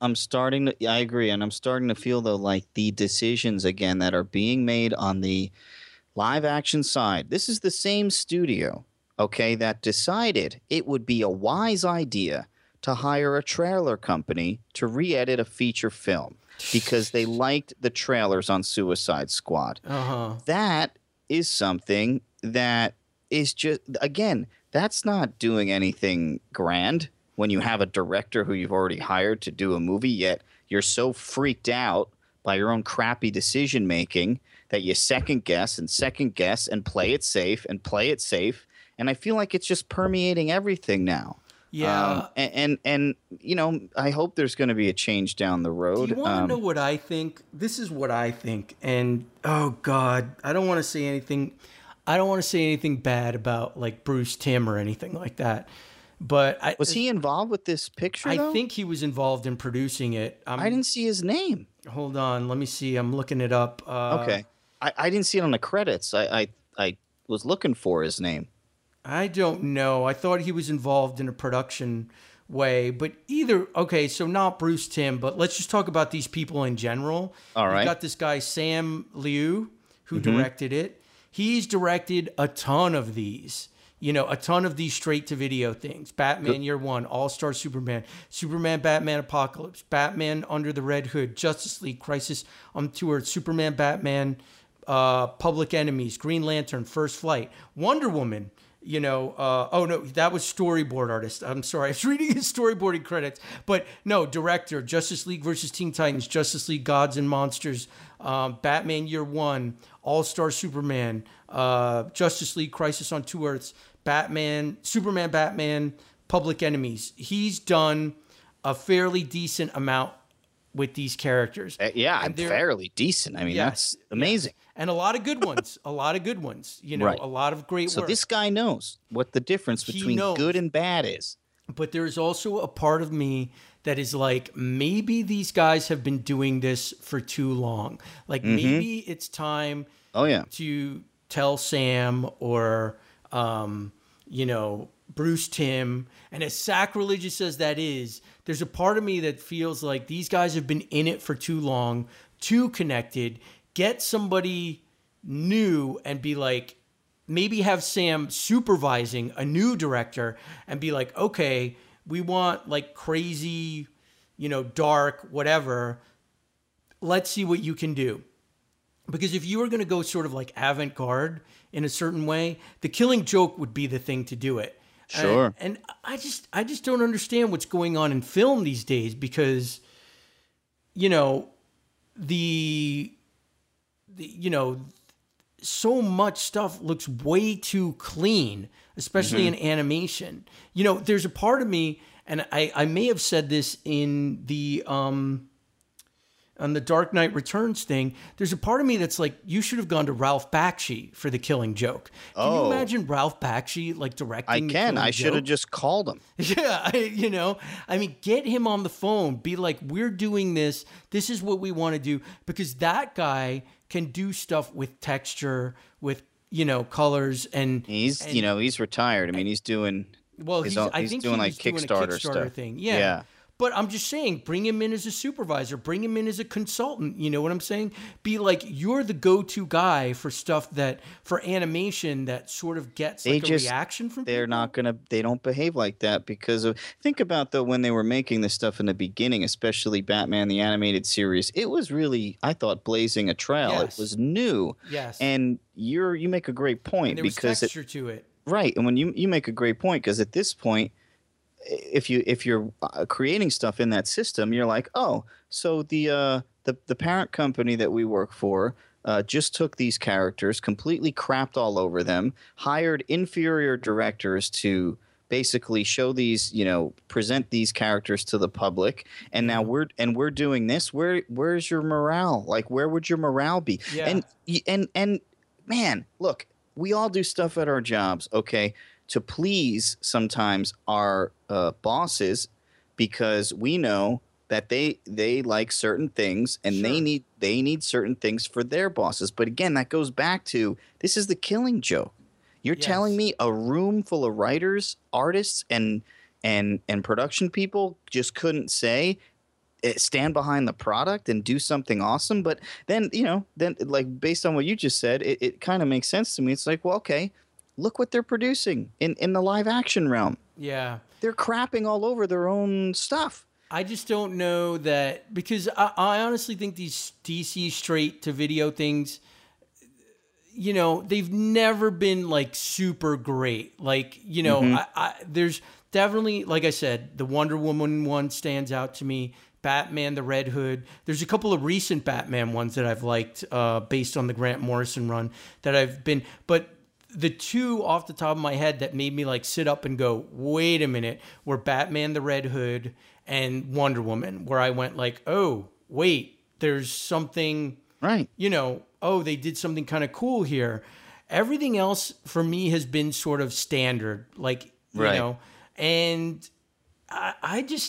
I agree. And I'm starting to feel though, like the decisions again that are being made on the live action side. This is the same studio, that decided it would be a wise idea to hire a trailer company to re-edit a feature film because they liked the trailers on Suicide Squad. That is something that is just, again, that's not doing anything grand when you have a director who you've already hired to do a movie, yet you're so freaked out by your own crappy decision making that you second guess and play it safe and play it safe. And I feel like it's just permeating everything now. Yeah. And I hope there's going to be a change down the road. Do you want to know what I think? This is what I think. And oh God, I don't want to say anything. I don't want to say anything bad about like Bruce Timm or anything like that. But was he involved with this picture? I think he was involved in producing it. I didn't see his name. Hold on, let me see. I'm looking it up. Okay, I didn't see it on the credits. I was looking for his name. I don't know. I thought he was involved in a production way, but okay, so not Bruce Timm, but let's just talk about these people in general. All right. You got this guy, Sam Liu, who directed it. He's directed a ton of these, a ton of these straight-to-video things. Batman Year One, All-Star Superman, Superman Batman Apocalypse, Batman Under the Red Hood, Justice League, Crisis on Two Earths, Superman Batman, Public Enemies, Green Lantern, First Flight, Wonder Woman, oh no, that was storyboard artist. I'm sorry, I was reading his storyboarding credits, but no, director, Justice League versus Teen Titans, Justice League Gods and Monsters, Batman Year One, All-Star Superman, Justice League Crisis on Two Earths, Superman Batman, Public Enemies. He's done a fairly decent amount with these characters. Fairly decent. I mean, that's amazing. Yes. And a lot of good ones. A lot of good ones. Right. A lot of great work. So this guy knows what the difference between good and bad is. But there's also a part of me that is like, maybe these guys have been doing this for too long. Like maybe it's time to tell Sam or, Bruce Timm. And as sacrilegious as that is, there's a part of me that feels like these guys have been in it for too long, too connected. Get somebody new and be like, maybe have Sam supervising a new director and be like, okay, we want like crazy, dark, whatever. Let's see what you can do. Because if you were going to go sort of like avant-garde in a certain way, The Killing Joke would be the thing to do it. Sure. And I just don't understand what's going on in film these days because, so much stuff looks way too clean, especially in animation. There's a part of me, and I may have said this in the on the Dark Knight Returns thing, there's a part of me that's like, you should have gone to Ralph Bakshi for The Killing Joke. Can you imagine Ralph Bakshi like directing? I can. I should have just called him. Yeah, get him on the phone. Be like, we're doing this. This is what we want to do. Because that guy can do stuff with texture, with, colors. And he's retired. I mean, he's doing... Well, I think doing like Kickstarter stuff. Thing. Yeah. But I'm just saying, bring him in as a supervisor, bring him in as a consultant. You know what I'm saying? Be like, you're the go-to guy for stuff for animation that sort of gets a reaction from people. They don't behave like that because think about though, when they were making this stuff in the beginning, especially Batman, the animated series, it was really, I thought, blazing a trail. Yes. It was new. Yes. And you make a great point and there was because texture to it. Right. And when you make a great point, because at this point, if you're creating stuff in that system, you're like, oh, so the parent company that we work for just took these characters, completely crapped all over them, hired inferior directors to basically show these, present these characters to the public, and now we're doing this. Where's your morale? Like, where would your morale be? Yeah. And man, look, we all do stuff at our jobs, okay, to please sometimes our bosses because we know that they like certain things and they need certain things for their bosses. But again, that goes back to this is The Killing Joke. You're telling me a room full of writers, artists, and production people just couldn't stand behind the product and do something awesome. But then, like based on what you just said, it kind of makes sense to me. It's like, well, okay, look what they're producing in the live action realm. Yeah. They're crapping all over their own stuff. I just don't know that because I honestly think these DC straight to video things, they've never been like super great. Like, there's definitely, like I said, the Wonder Woman one stands out to me. Batman the Red Hood. There's a couple of recent Batman ones that I've liked based on the Grant Morrison run that I've been, but the two off the top of my head that made me like sit up and go, wait a minute, were Batman the Red Hood and Wonder Woman, where I went like, oh, wait, there's something, right? Oh, they did something kind of cool here. Everything else for me has been sort of standard, like, and I just,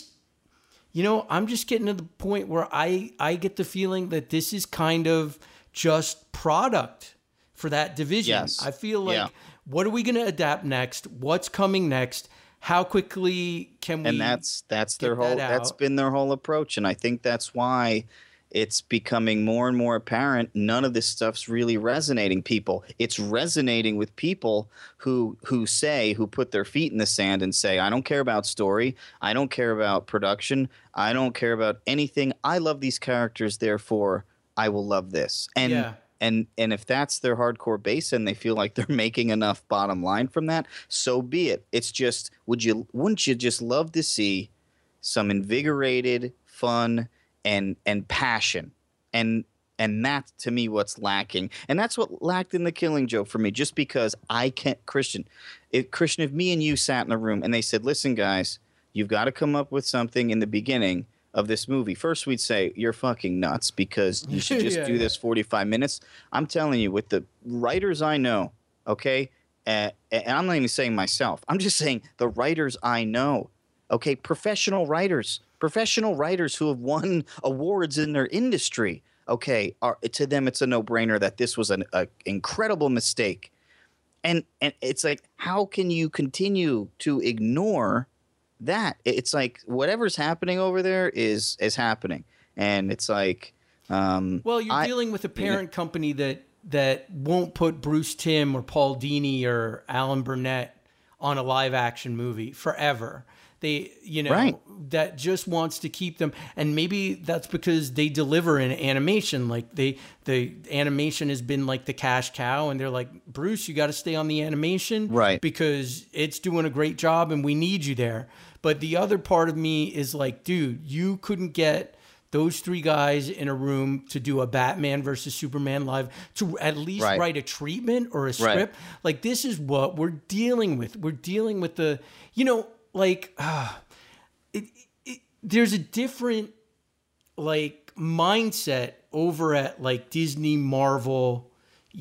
I'm just getting to the point where I get the feeling that this is kind of just product for that division. Yes. I feel like, what are we going to adapt next? What's coming next? How quickly can we? And that's been their whole approach. And I think that's why it's becoming more and more apparent none of this stuff's really resonating people. It's resonating with people who put their feet in the sand and say, I don't care about story. I don't care about production. I don't care about anything. I love these characters, therefore I will love this. And if that's their hardcore base and they feel like they're making enough bottom line from that, so be it. It's just, wouldn't you just love to see some invigorated, fun, and passion, and that's to me what's lacking, and that's what lacked in The Killing Joke for me. Just because I can't, Christian, if me and you sat in a room and they said, "Listen, guys, you've got to come up with something in the beginning of this movie." First, we'd say you're fucking nuts because you should just do this 45 minutes. I'm telling you, with the writers I know, okay, and I'm not even saying myself. I'm just saying the writers I know, okay, professional writers who have won awards in their industry, okay, to them it's a no-brainer that this was an incredible mistake. And it's like, how can you continue to ignore that? It's like whatever's happening over there is happening. And it's like well, you're dealing with a parent company that won't put Bruce Timm or Paul Dini or Alan Burnett on a live action movie forever. They, that just wants to keep them. And maybe that's because they deliver in animation. Like the animation has been like the cash cow, and they're like, Bruce, you got to stay on the animation. Right. Because it's doing a great job and we need you there. But the other part of me is like, dude, you couldn't get those three guys in a room to do a Batman versus Superman live, to at least write a treatment or a script. Like, this is what we're dealing with. We're dealing with the, like, there's a different like mindset over at like Disney, Marvel,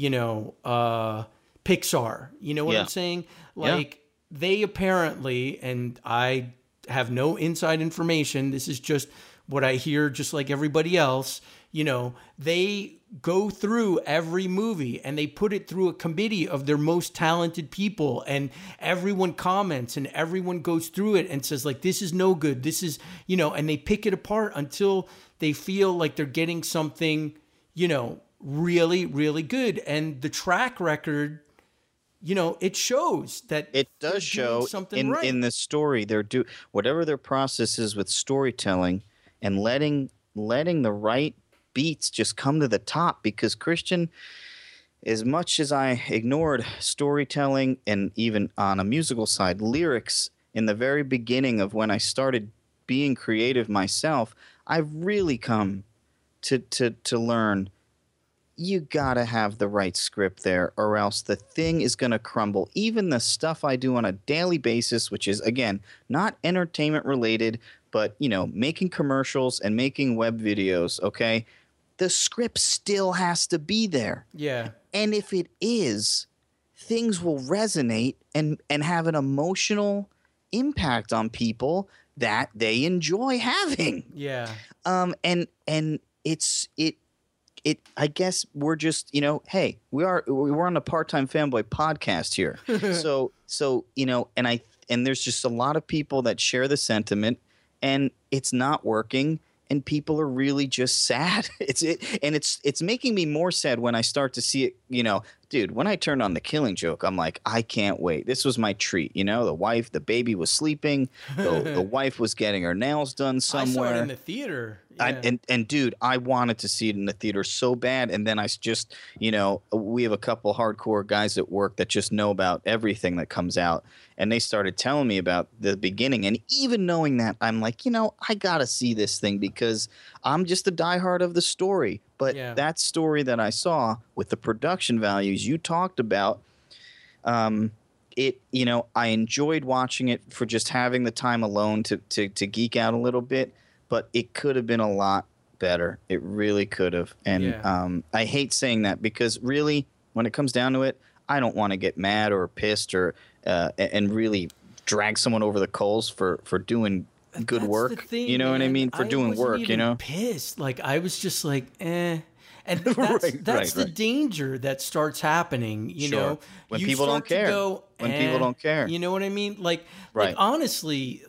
Pixar. You know what I'm saying? Like, they apparently, and I have no inside information, this is just what I hear, just like everybody else, they go through every movie and they put it through a committee of their most talented people, and everyone comments and everyone goes through it and says like, this is no good. This is, and they pick it apart until they feel like they're getting something, really, really good. And the track record, it shows that it does show something in the story. Whatever their process is with storytelling and letting the right beats just come to the top. Because Christian, as much as I ignored storytelling and even on a musical side, lyrics in the very beginning of when I started being creative myself, I've really come to learn you gotta have the right script there, or else the thing is gonna crumble. Even the stuff I do on a daily basis, which is, again, not entertainment related, but, making commercials and making web videos, okay? The script still has to be there. Yeah. And if it is, things will resonate and have an emotional impact on people that they enjoy having. Yeah. And I guess we're just, hey, we're on a Part-Time Fanboy podcast here. so and there's just a lot of people that share the sentiment, and it's not working, and people are really just sad. It's making me more sad when I start to see it, dude, when I turned on The Killing Joke, I'm like, I can't wait. This was my treat, the baby was sleeping, the wife was getting her nails done somewhere. I saw it in the theater. And dude, I wanted to see it in the theater so bad, and then I just, we have a couple hardcore guys at work that just know about everything that comes out, and they started telling me about the beginning, and even knowing that, I'm like, I gotta see this thing because I'm just a diehard of the story. But that story that I saw with the production values you talked about, I enjoyed watching it for just having the time alone to geek out a little bit. But it could have been a lot better. It really could have. And I hate saying that because really, when it comes down to it, I don't want to get mad or pissed or and really drag someone over the coals for doing good work. Thing, you know what I mean? For doing work, Pissed. Like, I was just like, eh. And that's the danger that starts happening, you know? When people don't care. People don't care. You know what I mean? Like honestly,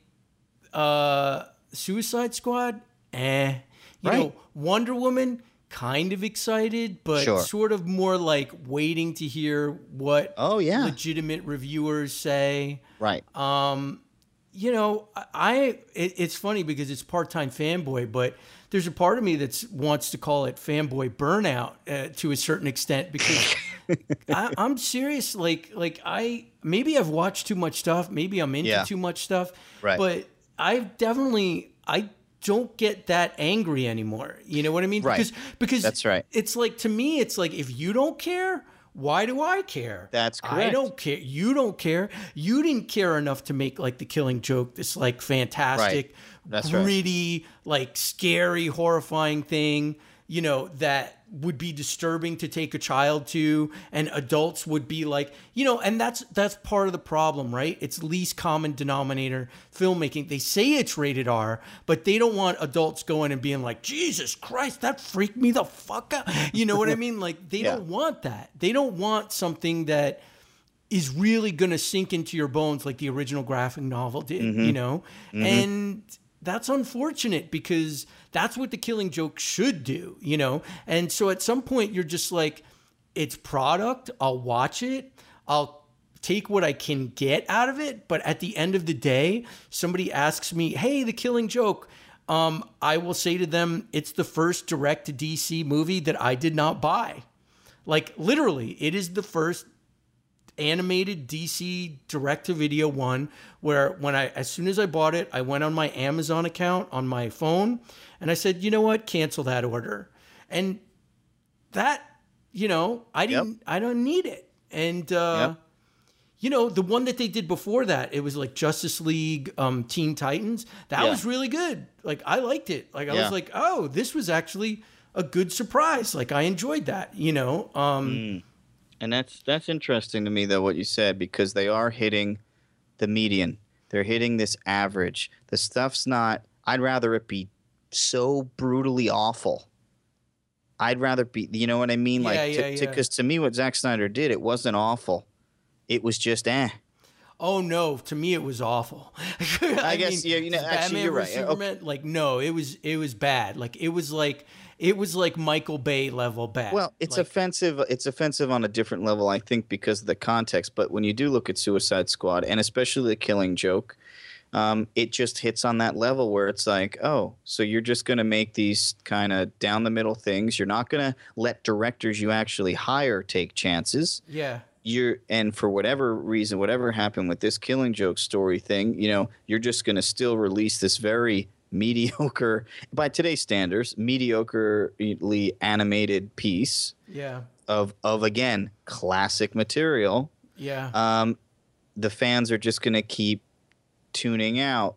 Suicide Squad, You know, Wonder Woman, kind of excited, but sort of more like waiting to hear what legitimate reviewers say. Right. It's funny because it's part-time fanboy, but there's a part of me that wants to call it fanboy burnout to a certain extent because I'm serious. Maybe I've watched too much stuff. Maybe I'm into too much stuff. Right. But I don't get that angry anymore. You know what I mean? Right. Because that's right. It's like, to me, it's like, if you don't care, why do I care? That's correct. I don't care. You don't care. You didn't care enough to make The Killing Joke this fantastic, gritty, scary, horrifying thing, that would be disturbing to take a child to, and adults would be and that's part of the problem, right? It's least common denominator filmmaking. They say it's rated R, but they don't want adults going and being like, Jesus Christ, that freaked me the fuck out. You know what I mean? They don't want that. They don't want something that is really going to sink into your bones like the original graphic novel did, And that's unfortunate because that's what The Killing Joke should do, And so at some point you're just like, it's product. I'll watch it. I'll take what I can get out of it. But at the end of the day, somebody asks me, hey, The Killing Joke. I will say to them, it's the first direct to DC movie that I did not buy. Literally, it is the first animated DC direct-to-video one where as soon as I bought it, I went on my Amazon account on my phone and I said, you know what, cancel that order. And that, I don't need it. And, the one that they did before that, it was Justice League, Teen Titans. That was really good. I liked it. I was like, oh, this was actually a good surprise. I enjoyed that, And that's interesting to me, though, what you said, because they are hitting the median. They're hitting this average. The stuff's not – I'd rather it be so brutally awful. I'd rather be – you know what I mean? Because to me, what Zack Snyder did, it wasn't awful. It was just Oh, no. To me, it was awful. I guess, actually, you're right. Superman, no, it was bad. It was Michael Bay level bad. Well, it's offensive. It's offensive on a different level, I think, because of the context. But when you do look at Suicide Squad, and especially The Killing Joke, it just hits on that level where it's like, oh, so you're just going to make these kind of down the middle things. You're not going to let directors you actually hire take chances. Yeah. And for whatever reason, whatever happened with this Killing Joke story thing, you're just going to still release this very mediocre, by today's standards, mediocrely animated piece of again, classic material. Yeah. The fans are just going to keep tuning out.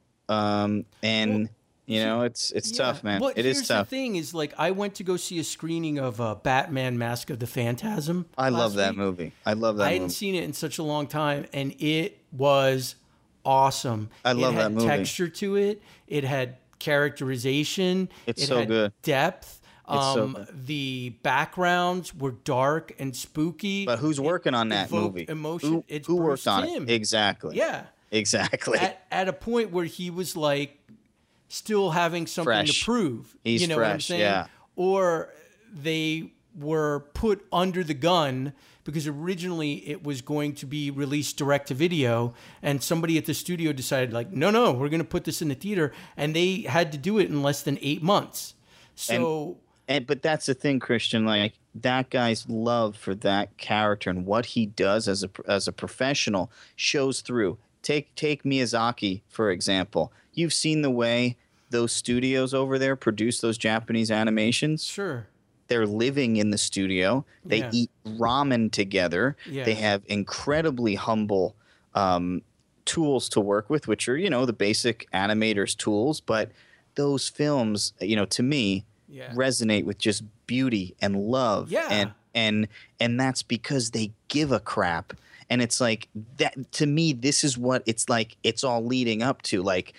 It's tough, man. It is tough. The thing is, I went to go see a screening of Batman Mask of the Phantasm. I love that movie. I hadn't seen it in such a long time, and it was awesome. I love that movie. It had texture to it. It had characterization. It had good. Depth. So good. The backgrounds were dark and spooky. But who's working on that movie? Emotion. Who worked on it? Exactly. Yeah. Exactly. At a point where he was still having something fresh. To prove. He's you know fresh, what I'm saying? yeah. Or they were put under the gun because originally it was going to be released direct to video, and somebody at the studio decided like, no, we're going to put this in the theater, and they had to do it in less than 8 months. So, but that's the thing, Christian. Like that guy's love for that character and what he does as a professional shows through. Take Miyazaki for example. You've seen the way those studios over there produce those Japanese animations. sure. They're living in the studio. They Yeah. eat ramen together. Yeah. They have incredibly humble tools to work with, which are, the basic animators' tools. But those films, to me, Yeah. resonate with just beauty and love. Yeah. And that's because they give a crap. And it's like that to me, this is what it's like. It's all leading up to like,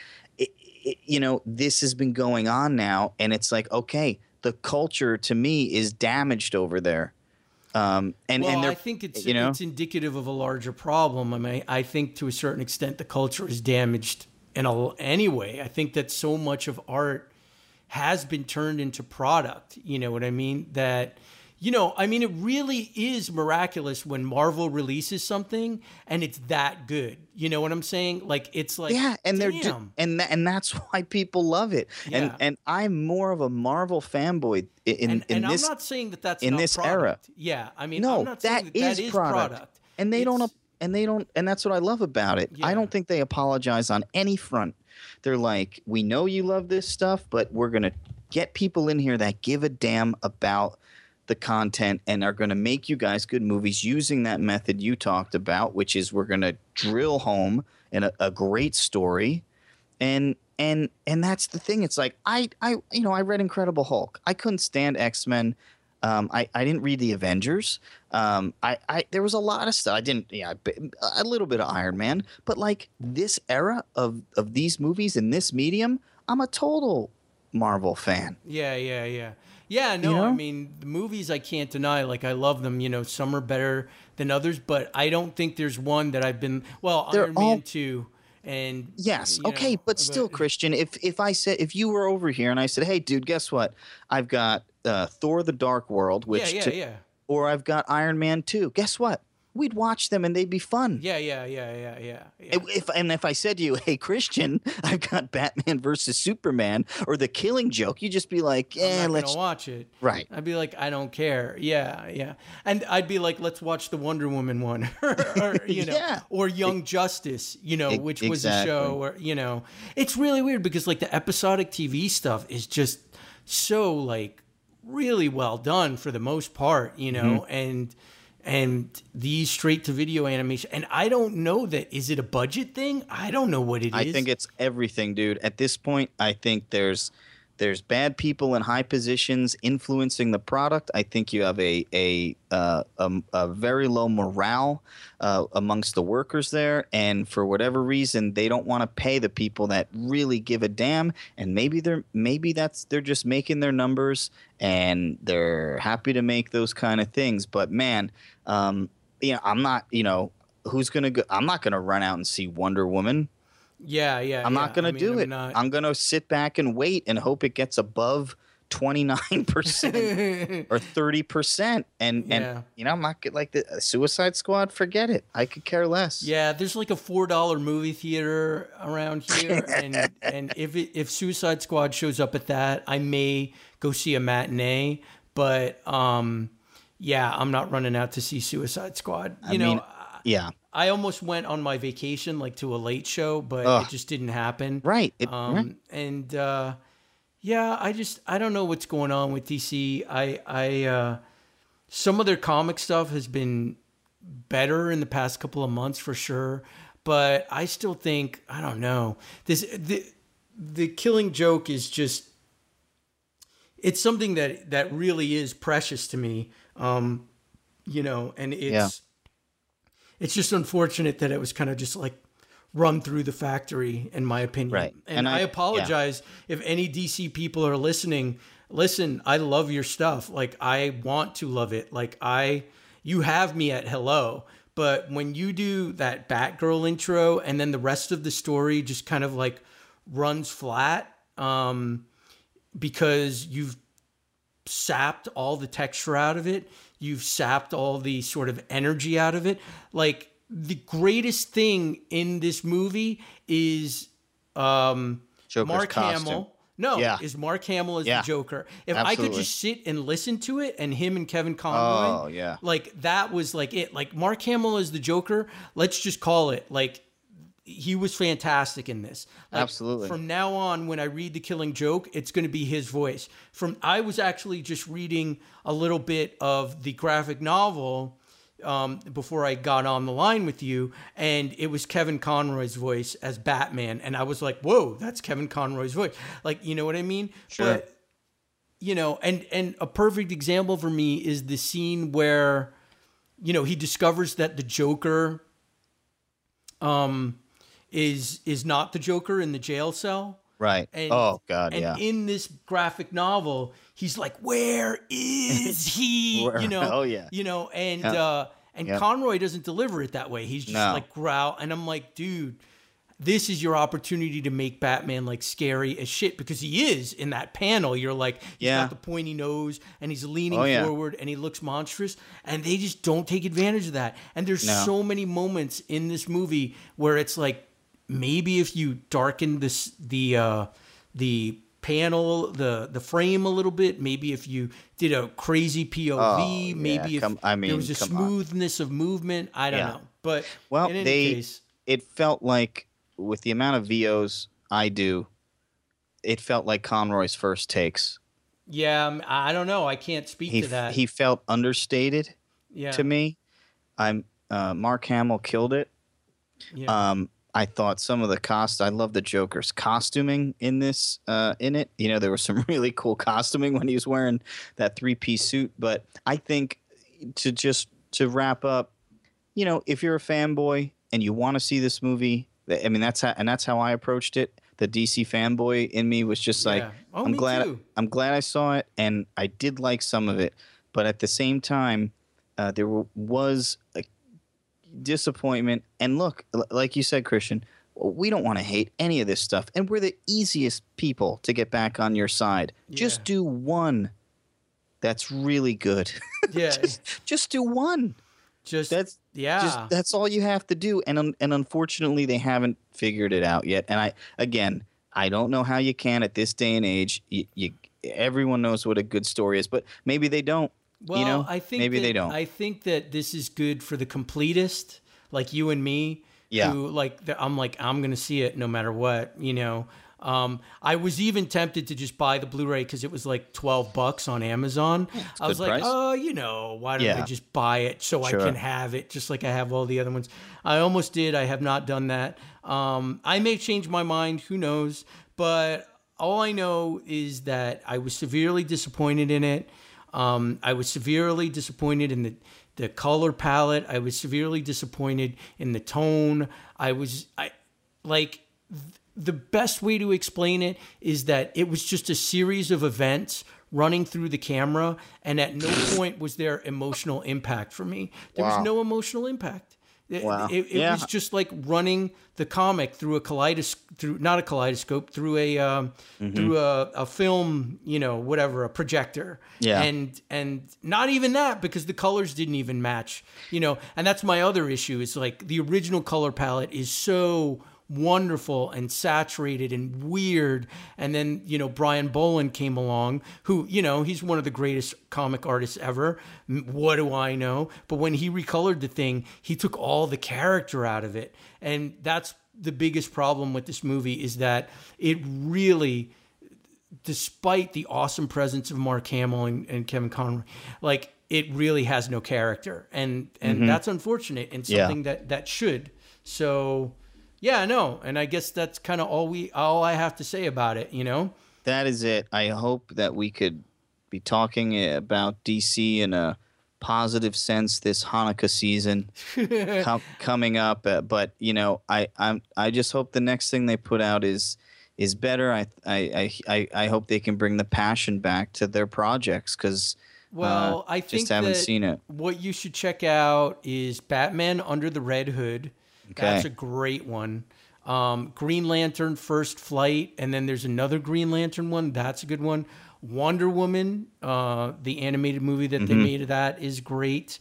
this has been going on now. And it's like, okay, the culture to me is damaged over there. And I think it's indicative of a larger problem. I mean, I think to a certain extent the culture is damaged anyway. I think that so much of art has been turned into product. You know what I mean? That, it really is miraculous when Marvel releases something and it's that good. You know what I'm saying? Like it's like, yeah, and damn. and that's why people love it. Yeah. And I'm more of a Marvel fanboy in and this I'm not saying that that's in not this product. era. Yeah, I mean, No, I'm not saying that is product. And they don't, and that's what I love about it. Yeah. I don't think they apologize on any front. They're like, we know you love this stuff, but we're gonna get people in here that give a damn about the content and are going to make you guys good movies using that method you talked about, which is we're going to drill home in a great story. And that's the thing. It's like, I read Incredible Hulk. I couldn't stand X-Men. I didn't read the Avengers. There was a lot of stuff. A little bit of Iron Man, but like this era of these movies in this medium, I'm a total Marvel fan. Yeah, no, I mean, the movies I can't deny, like I love them, some are better than others, but I don't think there's one that I've been, Iron Man 2 and yes, okay, but still, Christian, if you were over here and I said, hey dude, guess what? I've got Thor the Dark World, or I've got Iron Man 2. Guess what? We'd watch them and they'd be fun. Yeah. If I said to you, hey, Christian, I've got Batman versus Superman or The Killing Joke, you'd just be like, let's watch it. Right. I'd be like, I don't care. Yeah. And I'd be like, let's watch the Wonder Woman one or Young Justice, which was a show where, it's really weird because like the episodic TV stuff is just so like really well done for the most part, and these straight to video animation. And I don't know is it a budget thing? I don't know what it is. I think it's everything, dude. At this point, I think there's bad people in high positions influencing the product. I think you have a very low morale amongst the workers there, and for whatever reason, they don't want to pay the people that really give a damn. And maybe they're just making their numbers, and they're happy to make those kind of things. But man, I'm not. Who's gonna go? I'm not gonna run out and see Wonder Woman. Yeah. I'm not going to do it. I'm going to sit back and wait and hope it gets above 29% or 30%. And I'm not like the Suicide Squad. Forget it. I could care less. Yeah, there's like a $4 movie theater around here, and if Suicide Squad shows up at that, I may go see a matinee. But I'm not running out to see Suicide Squad. Yeah. I almost went on my vacation like to a late show, but it just didn't happen. Right. And I don't know what's going on with DC. I some of their comic stuff has been better in the past couple of months for sure, but I still think, I don't know. The Killing Joke is just, it's something that really is precious to me. And it's just unfortunate that it was kind of just like run through the factory, in my opinion. Right. And I apologize if any DC people are listening. Listen, I love your stuff. Like, I want to love it. Like, you have me at hello. But when you do that Batgirl intro and then the rest of the story just kind of like runs flat, because you've sapped all the texture out of it, you've sapped all the sort of energy out of it. Like, the greatest thing in this movie is Joker's Mark costume. Hamill. No, Yeah. is Mark Hamill as Yeah. the Joker. If I could Absolutely. just sit and listen to it, and him and Kevin Conroy, Oh, yeah. like, that was like it. Like, Mark Hamill as the Joker, let's just call it. Like, he was fantastic in this. Like, Absolutely. From now on, when I read The Killing Joke, it's going to be his voice. I was actually just reading a little bit of the graphic novel before I got on the line with you, and it was Kevin Conroy's voice as Batman, and I was like, whoa, that's Kevin Conroy's voice. Like, you know what I mean? Sure. But, you know, and a perfect example for me is the scene where, you know, he discovers that the Joker is not the Joker in the jail cell. Right. And, oh God. and Yeah. in this graphic novel, he's like, "Where is he?" Where- You know. oh, yeah. You know, and Yep. Conroy doesn't deliver it that way. He's just No. like growl, and I'm like, dude, this is your opportunity to make Batman like scary as shit, because he is in that panel. You're like, he's Yeah. got the pointy nose and he's leaning Oh, yeah. forward and he looks monstrous, and they just don't take advantage of that. And there's No. so many moments in this movie where it's like, maybe if you darken the panel, the frame a little bit, maybe if you did a crazy POV, Oh, maybe yeah, if there was a come on. smoothness of movement, I don't Yeah. know. But Well, in any case, it felt like, with the amount of VOs I do, it felt like Conroy's first takes. yeah, I don't know. I can't speak to that. He felt understated yeah, to me. Mark Hamill killed it. yeah. I thought some of the I love the Joker's costuming in this, in it. You know, there was some really cool costuming when he was wearing that 3-piece suit. But I think to wrap up, you know, if you're a fanboy and you want to see this movie, I mean, that's how I approached it. The DC fanboy in me was just like, Yeah. Oh, I'm me glad too. I'm glad I saw it, and I did like some of it. But at the same time, there was a disappointment. And look, like you said, Christian, we don't want to hate any of this stuff, and we're the easiest people to get back on your side. Just Yeah. do one that's really good. Yeah. just do one. That's all you have to do. And unfortunately, they haven't figured it out yet. And I don't know how you can at this day and age. Everyone knows what a good story is, but maybe they don't. Well, you know, I think maybe that, they don't. I think that this is good for the completist, like you and me. Yeah. Who I'm going to see it no matter what, you know. I was even tempted to just buy the Blu-ray because it was like $12 on Amazon. I was good like, price. oh, you know, why don't I Yeah. just buy it so Sure. I can have it just like I have all the other ones. I almost did. I have not done that. I may change my mind. Who knows? But all I know is that I was severely disappointed in it. I was severely disappointed in the color palette. I was severely disappointed in the tone. The best way to explain it is that it was just a series of events running through the camera, and at no point was there emotional impact for me. There was no emotional impact. Wow. It was just like running the comic through a kaleidoscope, through a film, you know, whatever, a projector. Yeah. And not even that, because the colors didn't even match, you know. And that's my other issue, is like the original color palette is so wonderful and saturated and weird, and then, you know, Brian Boland came along, who, you know, he's one of the greatest comic artists ever. What do I know? But when he recolored the thing, he took all the character out of it, and that's the biggest problem with this movie, is that it really, despite the awesome presence of Mark Hamill and Kevin Conroy, like, it really has no character, and that's unfortunate, and something that should. So yeah, no, and I guess that's kind of all I have to say about it, you know? That is it. I hope that we could be talking about DC in a positive sense this Hanukkah season coming up. But you know, I just hope the next thing they put out is better. I hope they can bring the passion back to their projects, because I think just haven't seen it. What you should check out is Batman Under the Red Hood. Okay. That's a great one. Green Lantern First Flight, and then there's another Green Lantern one. That's a good one. Wonder Woman, the animated movie that they made of that, is great.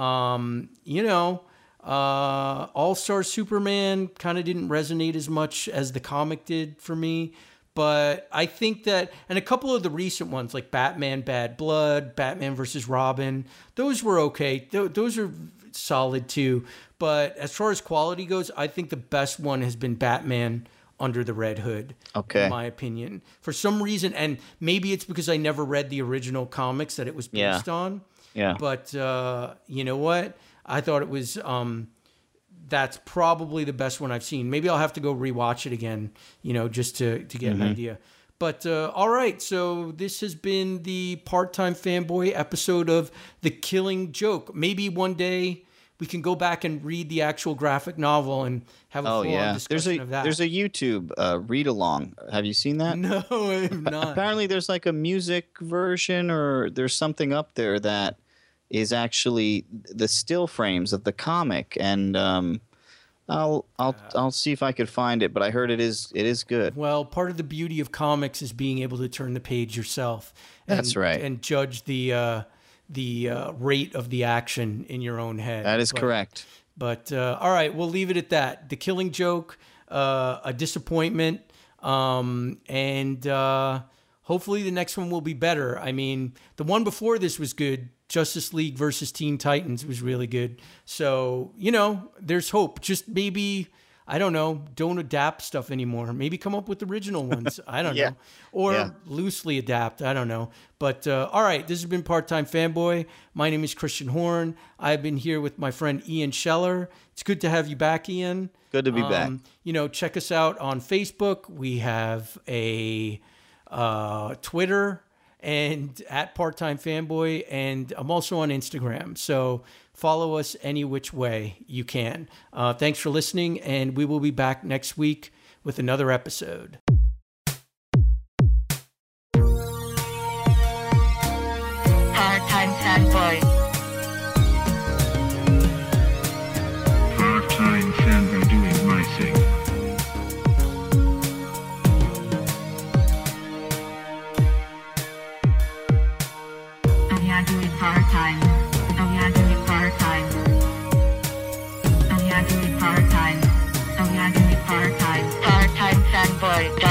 All-Star Superman kind of didn't resonate as much as the comic did for me. But I think that, and a couple of the recent ones like Batman Bad Blood, Batman versus Robin, those were okay. Those are solid too. But as far as quality goes, I think the best one has been Batman Under the Red Hood, in my opinion. For some reason, and maybe it's because I never read the original comics that it was based on. Yeah. But you know what? I thought it was... that's probably the best one I've seen. Maybe I'll have to go rewatch it again, just to get an idea. But all right, so this has been the Part-Time Fanboy episode of The Killing Joke. Maybe one day we can go back and read the actual graphic novel and have a full-on discussion of that. There's a YouTube read-along. Have you seen that? No, I have not. Apparently there's like a music version, or there's something up there that is actually the still frames of the comic, and I'll see if I could find it, but I heard it is good. Well, part of the beauty of comics is being able to turn the page yourself. That's right. And judge the rate of the action in your own head. That is correct. But all right, we'll leave it at that. The Killing Joke, a disappointment, and hopefully the next one will be better. I mean, the one before this was good. Justice League versus Teen Titans was really good. So, there's hope. Just maybe, I don't know, don't adapt stuff anymore. Maybe come up with original ones. I don't know. Or loosely adapt. I don't know. But, all right, this has been Part-Time Fanboy. My name is Christian Horn. I've been here with my friend Ian Scheller. It's good to have you back, Ian. Good to be back. Check us out on Facebook. We have a Twitter, and at Part-Time Fanboy, and I'm also on Instagram. So follow us any which way you can. Thanks for listening, and we will be back next week with another episode. Part-Time Fanboy. Part-time fanboy doing my thing. Doing part-time. Oh yeah, doing part-time. Oh yeah, doing part-time. Oh yeah, doing part-time. Part-time Fanboy.